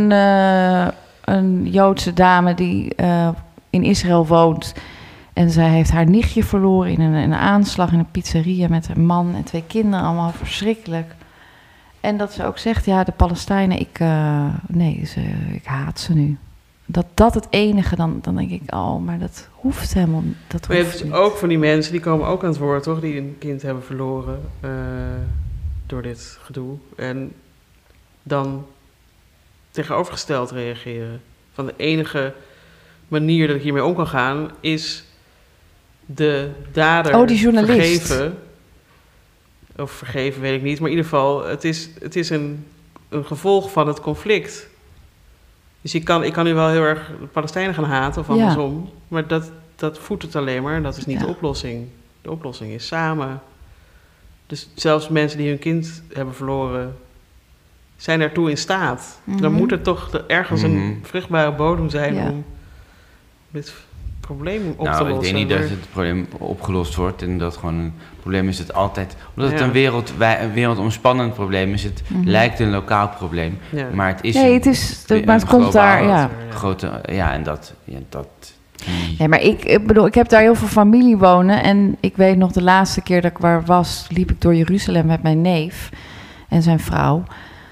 een Joodse dame die in Israël woont. En zij heeft haar nichtje verloren in een aanslag in een pizzeria met een man en 2 kinderen. Allemaal verschrikkelijk. En dat ze ook zegt, ja, de Palestijnen, ik haat ze nu. Dat het enige, dan denk ik, maar dat hoeft helemaal dat maar je hoeft hebt niet. ook van die mensen, die komen ook aan het woord, toch? Die een kind hebben verloren door dit gedoe. En dan tegenovergesteld reageren. Van de enige manier dat ik hiermee om kan gaan, is de dader die journalist. vergeven. Of vergeven, weet ik niet. Maar in ieder geval, het is een gevolg van het conflict. Dus ik kan nu wel heel erg de Palestijnen gaan haten of andersom. Ja. Maar dat voedt het alleen maar. En dat is niet de oplossing. De oplossing is samen. Dus zelfs mensen die hun kind hebben verloren, zijn daartoe in staat. Mm-hmm. Dan moet er toch ergens een vruchtbare bodem zijn om dit probleem op te lossen. Ik denk niet dat het probleem opgelost wordt. En dat gewoon een probleem is het altijd... Omdat het een wereldomspannend probleem is. Het lijkt een lokaal probleem. Ja. Maar het is maar het komt daar... Grote, en dat... Nee, maar ik bedoel, ik heb daar heel veel familie wonen. En ik weet nog de laatste keer dat ik waar was... liep ik door Jeruzalem met mijn neef en zijn vrouw.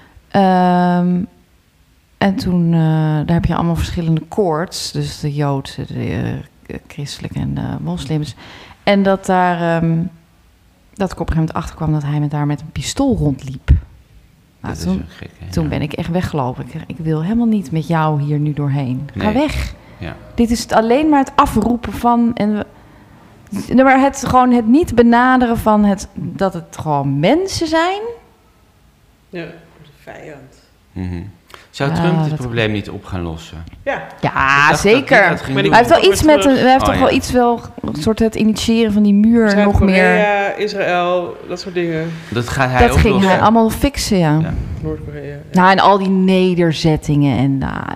En toen, daar heb je allemaal verschillende koorts. Dus de Joodse, de christelijke en de moslims. En dat daar... dat ik op een gegeven moment achterkwam dat hij daar met een pistool rondliep. Nou, toen ben ik echt weggelopen. Ik wil helemaal niet met jou hier nu doorheen. Ga weg. Ja. Dit is alleen maar het afroepen van... maar het niet benaderen van dat het gewoon mensen zijn. Ja, de vijand. Mm-hmm. Zou Trump dit probleem niet op gaan lossen? Ja, zeker. Hij heeft wel iets met... Hij heeft toch wel iets wel... Een soort het initiëren van die muur nog meer... Ja, Israël, dat soort dingen. Dat gaat hij oplossen. Dat ging hij allemaal fixen, ja. Noord-Korea. Ja. Nou, en al die nederzettingen en...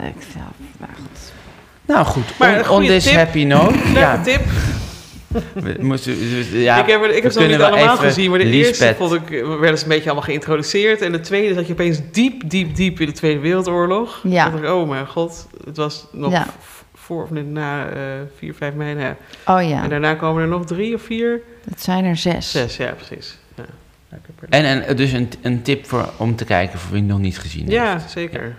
Nou goed, maar on this tip. Happy note. Tip. Ik heb ze nog niet allemaal gezien, maar de eerste vond ik, werden ze een beetje allemaal geïntroduceerd. En de tweede zat je opeens diep in de Tweede Wereldoorlog. Ja. Dacht ik, oh mijn god, het was nog voor of na 4, 5 mei. Ja. Oh ja. En daarna komen er nog 3 of 4. Het zijn er 6. 6, ja precies. Ja. En dus een tip om te kijken voor wie het nog niet gezien heeft. Ja, zeker.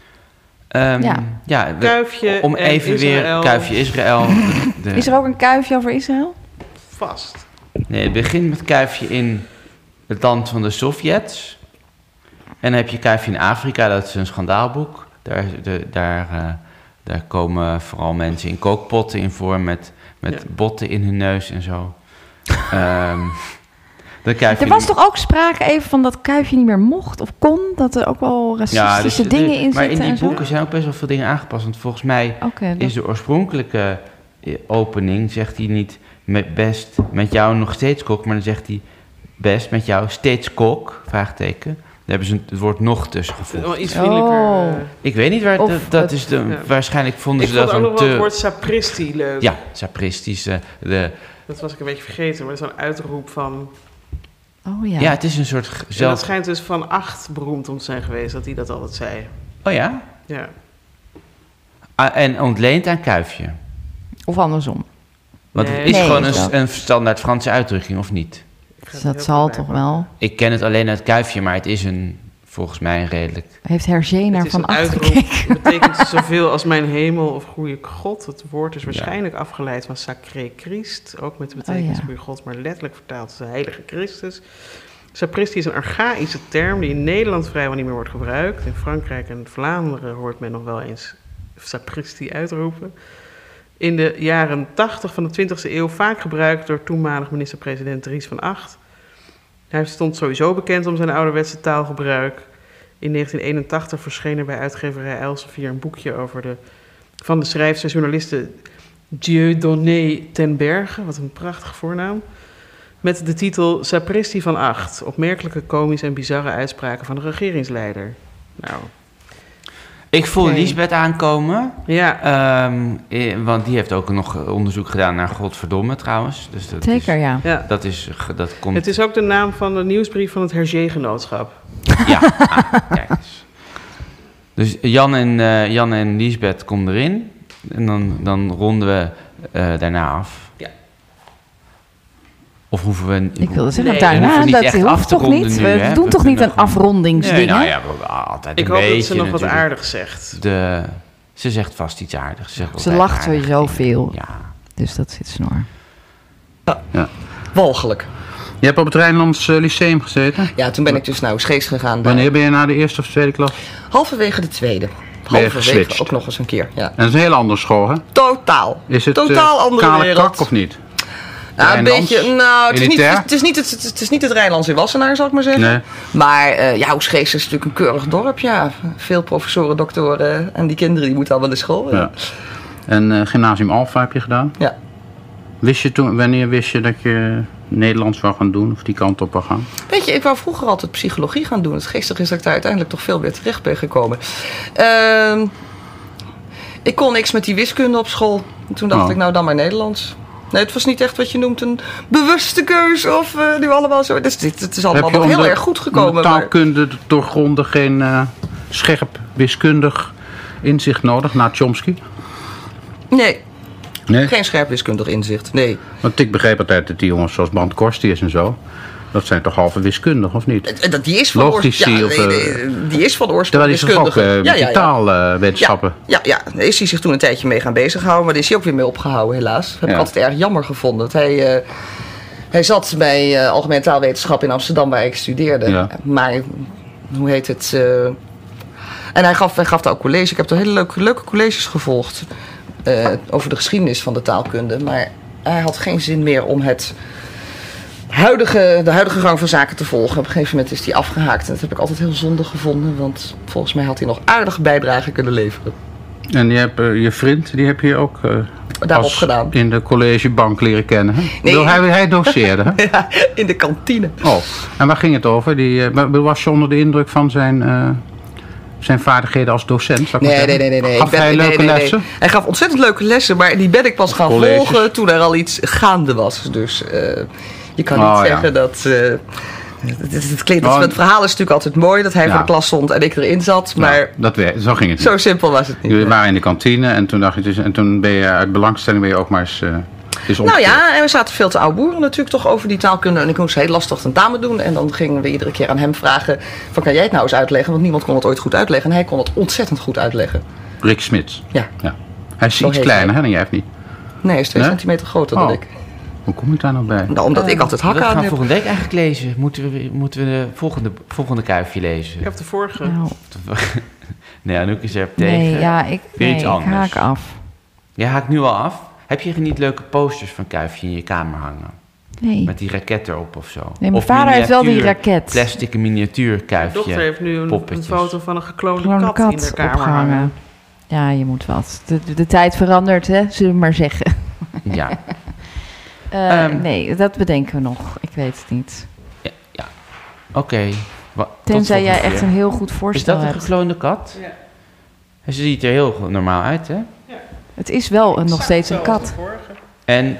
Kuifje om even Israël. Weer Kuifje Israël. Is er ook een kuifje over Israël? Vast. Nee, het begint met Kuifje in het land van de Sovjets. En dan heb je Kuifje in Afrika, dat is een schandaalboek. Daar komen vooral mensen in kookpotten in voor met botten in hun neus en zo. Er was toch ook sprake even van dat Kuifje niet meer mocht of kon? Dat er ook wel racistische dingen in zitten. Maar in die boeken zijn ook best wel veel dingen aangepast. Want volgens mij is de oorspronkelijke opening... zegt hij niet best met jou nog steeds kok... maar dan zegt hij best met jou steeds kok, vraagteken. Daar hebben ze het woord nog tussen gevoegd. Iets vriendelijker. Ik weet niet waar dat is. Waarschijnlijk vonden ze dat een... Ik vond ook nog wel het woord sapristi leuk. Ja, sapristisch. Dat was ik een beetje vergeten, maar dat is zo'n uitroep van... Oh ja. Ja, het is een soort... En dat schijnt dus Van Acht beroemd om te zijn geweest, dat hij dat altijd zei. Oh ja? Ja. En ontleend aan Kuifje. Of andersom. Want het is gewoon een standaard Franse uitdrukking, of niet? Dat zal toch wel. Ik ken het alleen uit Kuifje, maar het is volgens mij een redelijk... Heeft Hergé naar Van Acht gekeken? Het betekent zoveel als mijn hemel of goede God. Het woord is waarschijnlijk afgeleid van Sacré Christ. Ook met de betekenis goede God, maar letterlijk vertaald als de heilige Christus. Sapristi is een archaïsche term die in Nederland vrijwel niet meer wordt gebruikt. In Frankrijk en Vlaanderen hoort men nog wel eens sapristi uitroepen. In de jaren 80 van de 20e eeuw vaak gebruikt door toenmalig minister-president Dries van Acht. Hij stond sowieso bekend om zijn ouderwetse taalgebruik. In 1981 verscheen er bij uitgeverij Elsevier een boekje van de schrijfster en journaliste Dieudonné ten Berge, wat een prachtige voornaam, met de titel Sapristi van Acht, opmerkelijke, komische en bizarre uitspraken van de regeringsleider. Nou... Ik voel Liesbeth aankomen. Ja. Want die heeft ook nog onderzoek gedaan naar Godverdomme trouwens. Dus dat zeker, ja. Dat komt... Het is ook de naam van de nieuwsbrief van het Hergé-genootschap. Ja, kijk eens. Dus Jan en Liesbeth komen erin. En dan ronden we daarna af. Ja. Of hoeven we... Ik wilde zeggen, daarna, dat hoeft toch niet? We doen toch niet een afrondingsding? Nee, nou ja, altijd ik hoop dat ze nog wat aardigs zegt. Ze zegt vast iets aardigs. Ze lacht sowieso veel. Ja. Dus dat zit snor. Ja. Walgelijk. Je hebt op het Rijnlands Lyceum gezeten? Ja, toen ben ik dus naar Oegstgeest gegaan. Wanneer ben je naar de eerste of tweede klas? Halverwege de tweede. Halverwege ook nog eens een keer. Ja. En dat is een hele andere school, hè? Totaal. Is het totaal andere kale wereld. kak of niet? Nou, een beetje. Nou, het is niet het Rijnlands in Wassenaar, zal ik maar zeggen. Nee. Maar Oegstgeest is natuurlijk een keurig dorp, ja. Veel professoren, doktoren en die kinderen die moeten allemaal naar school. Ja. En Gymnasium Alpha heb je gedaan? Ja. Wanneer wist je dat je Nederlands wou gaan doen of die kant op wou gaan? Weet je, ik wou vroeger altijd psychologie gaan doen. Het geestige is dat ik daar uiteindelijk toch veel meer terecht ben gekomen. Ik kon niks met die wiskunde op school. En toen dacht ik, nou dan maar Nederlands. Nee, het was niet echt wat je noemt een bewuste keuze of nu allemaal zo. Dus het is allemaal nog heel erg goed gekomen. Heb je taalkunde doorgronden geen scherp wiskundig inzicht nodig na Chomsky? Nee, geen scherp wiskundig inzicht, nee. Want ik begreep altijd dat die jongens zoals Brand Korstius en zo... Dat zijn toch halve wiskundig, of niet? Die is van die is van oorsprong wiskundige. Terwijl hij zich ook taalwetenschappen... Ja, daar is hij zich toen een tijdje mee gaan bezighouden. Maar daar is hij ook weer mee opgehouden, helaas. Dat heb ik altijd erg jammer gevonden. Hij zat bij Algemene Taalwetenschap in Amsterdam, waar ik studeerde. Ja. Maar, hoe heet het... En hij gaf daar ook college. Ik heb er hele leuke colleges gevolgd. Over de geschiedenis van de taalkunde. Maar hij had geen zin meer om de huidige gang van zaken te volgen. Op een gegeven moment is hij afgehaakt. En dat heb ik altijd heel zonde gevonden. Want volgens mij had hij nog aardige bijdrage kunnen leveren. En je vriend, die heb je ook daarop gedaan. In de collegebank leren kennen. Hè? Nee. Hij doceerde. Hè? Ja, in de kantine. Oh, en waar ging het over? Was je onder de indruk van zijn vaardigheden als docent? Nee. Gaf hij leuke lessen? Hij gaf ontzettend leuke lessen. Maar die ben ik pas gaan volgen toen er al iets gaande was. Dus... Je kan niet zeggen dat... Het verhaal is natuurlijk altijd mooi dat hij voor de klas stond en ik erin zat. Maar zo ging het niet. Zo simpel was het niet. Jullie waren in de kantine en toen dacht je dus, en toen ben je uit belangstelling ook maar eens nou ja, en we zaten veel te ouwboeren natuurlijk toch over die taalkunde. En ik moest heel lastig tentamen doen. En dan gingen we iedere keer aan hem vragen van kan jij het nou eens uitleggen? Want niemand kon het ooit goed uitleggen. En hij kon het ontzettend goed uitleggen. Rick Smits. Ja. Hij is iets kleiner hè, dan jij, of niet? Nee, hij is 2 centimeter groter dan ik. Hoe kom ik daar nou bij? Nou, omdat ik altijd hakken aan heb. We gaan volgende week eigenlijk lezen. Moeten we de volgende kuifje lezen? Ik heb de vorige. Nou. Nee, Anouk is er tegen. Ik haak af. Jij haakt nu al af? Heb je niet leuke posters van Kuifje in je kamer hangen? Nee. Met die raket erop of zo? Nee, mijn vader heeft wel die raket. Plastic miniatuur Kuifje. Mijn dochter heeft nu een foto van een gekloonde kat in de kamer opgehangen. Ja, je moet wat. De tijd verandert, hè, zullen we maar zeggen. Ja. Nee, dat bedenken we nog. Ik weet het niet. Ja. Oké. Tenzij jij echt een heel goed voorstel hebt. Is dat een gekloonde kat? Ja. Ze ziet er heel normaal uit, hè? Ja. Het is wel nog steeds een kat. En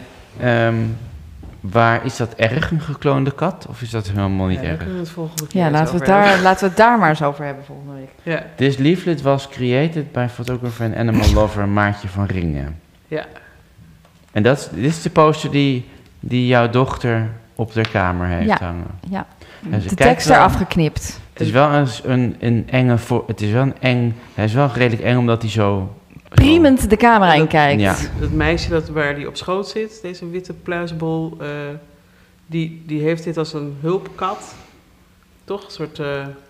waar is dat erg, een gekloonde kat? Of is dat helemaal niet erg? Laten we het daar maar eens over hebben volgende week. Ja. This leaflet was created by photographer and animal lover Maartje van Ringen. Ja. En dit is de poster die jouw dochter op haar kamer heeft hangen. Ja, de tekst eraf geknipt. Het is wel een enge... Hij is wel redelijk eng omdat hij zo... Priemend de camera in kijkt. Ja. Dat meisje waar die op schoot zit, deze witte pluisbol, die heeft dit als een hulpkat. Toch? Een soort...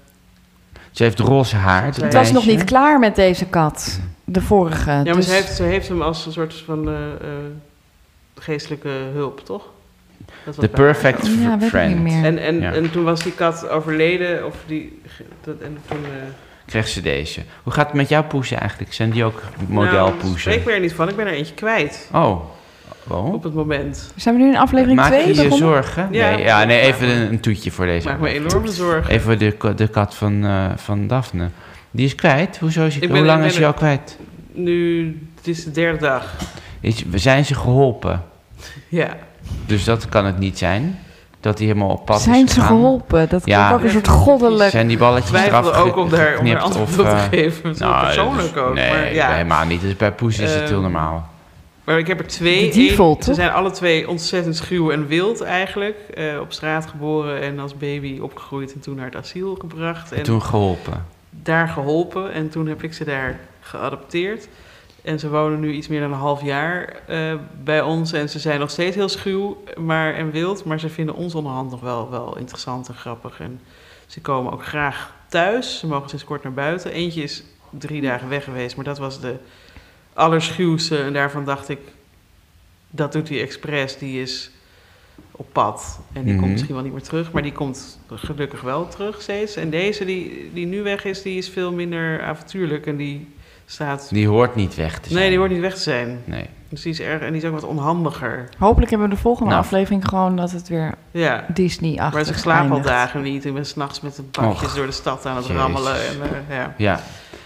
Ze heeft roze haar. Het was nog niet klaar met deze kat. De vorige. Ja, maar ze heeft hem als een soort van geestelijke hulp, toch? The perfect friend. En toen was die kat overleden, en toen... kreeg ze deze. Hoe gaat het met jouw poesen eigenlijk? Zijn die ook modelpoesen? Ik ben er niet van. Ik ben er eentje kwijt. Oh. Op het moment. Zijn we nu in aflevering 2? Maak je je zorgen? Ja. Nee, even een toetje voor deze. Maak me enorme zorgen. Even de kat van Daphne. Die is kwijt? Hoe lang is hij al kwijt? Nu, het is de 3e dag. Zijn ze geholpen? Ja. Dus dat kan het niet zijn? Dat hij helemaal op pad is Zijn ze geholpen? Dat klinkt ook een soort goddelijk... Zijn die balletjes eraf ook om daar antwoord op te geven. Persoonlijk ook. Nee, maar, helemaal niet. Dus bij poes is het heel normaal. Maar ik heb er 2. Default, ze zijn alle 2 ontzettend schuw en wild eigenlijk. Op straat geboren en als baby opgegroeid en toen naar het asiel gebracht. En toen geholpen. Daar geholpen en toen heb ik ze daar geadopteerd. En ze wonen nu iets meer dan een half jaar bij ons. En ze zijn nog steeds heel schuw en wild. Maar ze vinden ons onderhand nog wel interessant en grappig. En ze komen ook graag thuis. Ze mogen sinds kort naar buiten. Eentje is 3 dagen weg geweest, maar dat was de allerschuwste. En daarvan dacht ik, dat doet hij expres. Die is op pad. En die komt misschien wel niet meer terug. Maar die komt gelukkig wel terug steeds. En deze die nu weg is, die is veel minder avontuurlijk. En die hoort niet weg te zijn. Nee, die hoort niet weg te zijn. Nee. Dus die is erg en die is ook wat onhandiger. Hopelijk hebben we de volgende aflevering gewoon dat het weer Disney-achtig Maar ik slaap al dagen niet. Ik ben 's nachts met de bakjes door de stad aan het rammelen. En, Ja.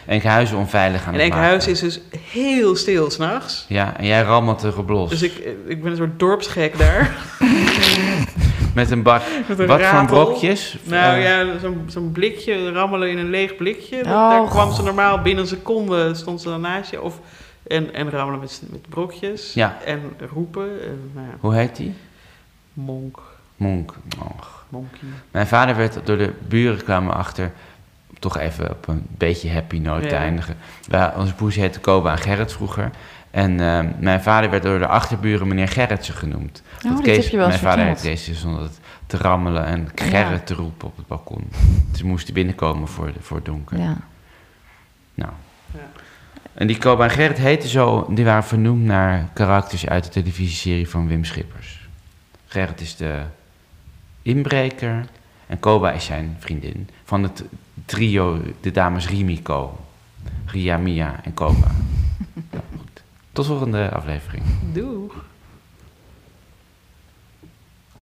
Enkhuizen onveilig aan het maken. En Enkhuizen is dus heel stil 's nachts. Ja, en jij rammelt erop los. Dus ik ben een soort dorpsgek daar. Met een bak. Wat voor brokjes? Nou ja, zo'n blikje, rammelen in een leeg blikje. Daar kwam ze normaal binnen een seconde, stond ze dan naast je. En rammelen met brokjes. Ja. En roepen. Hoe heet die? Monk. Monkie. Mijn vader werd door de buren kwamen achter, toch even op een beetje happy note te eindigen. Onze broers heette Koba en Gerrit vroeger. En mijn vader werd door de achterburen meneer Gerritsen genoemd. Mijn vader heeft deze zonder te rammelen en Gerrit te roepen op het balkon. Ze moesten binnenkomen voor het donker. Ja. Nou. Ja. En die Koba en Gerrit heten zo, die waren vernoemd naar karakters uit de televisieserie van Wim Schippers. Gerrit is de inbreker en Koba is zijn vriendin van het trio, de dames Rimiko, Ria, Mia en Koba. Nou, goed. Tot volgende aflevering. Doeg.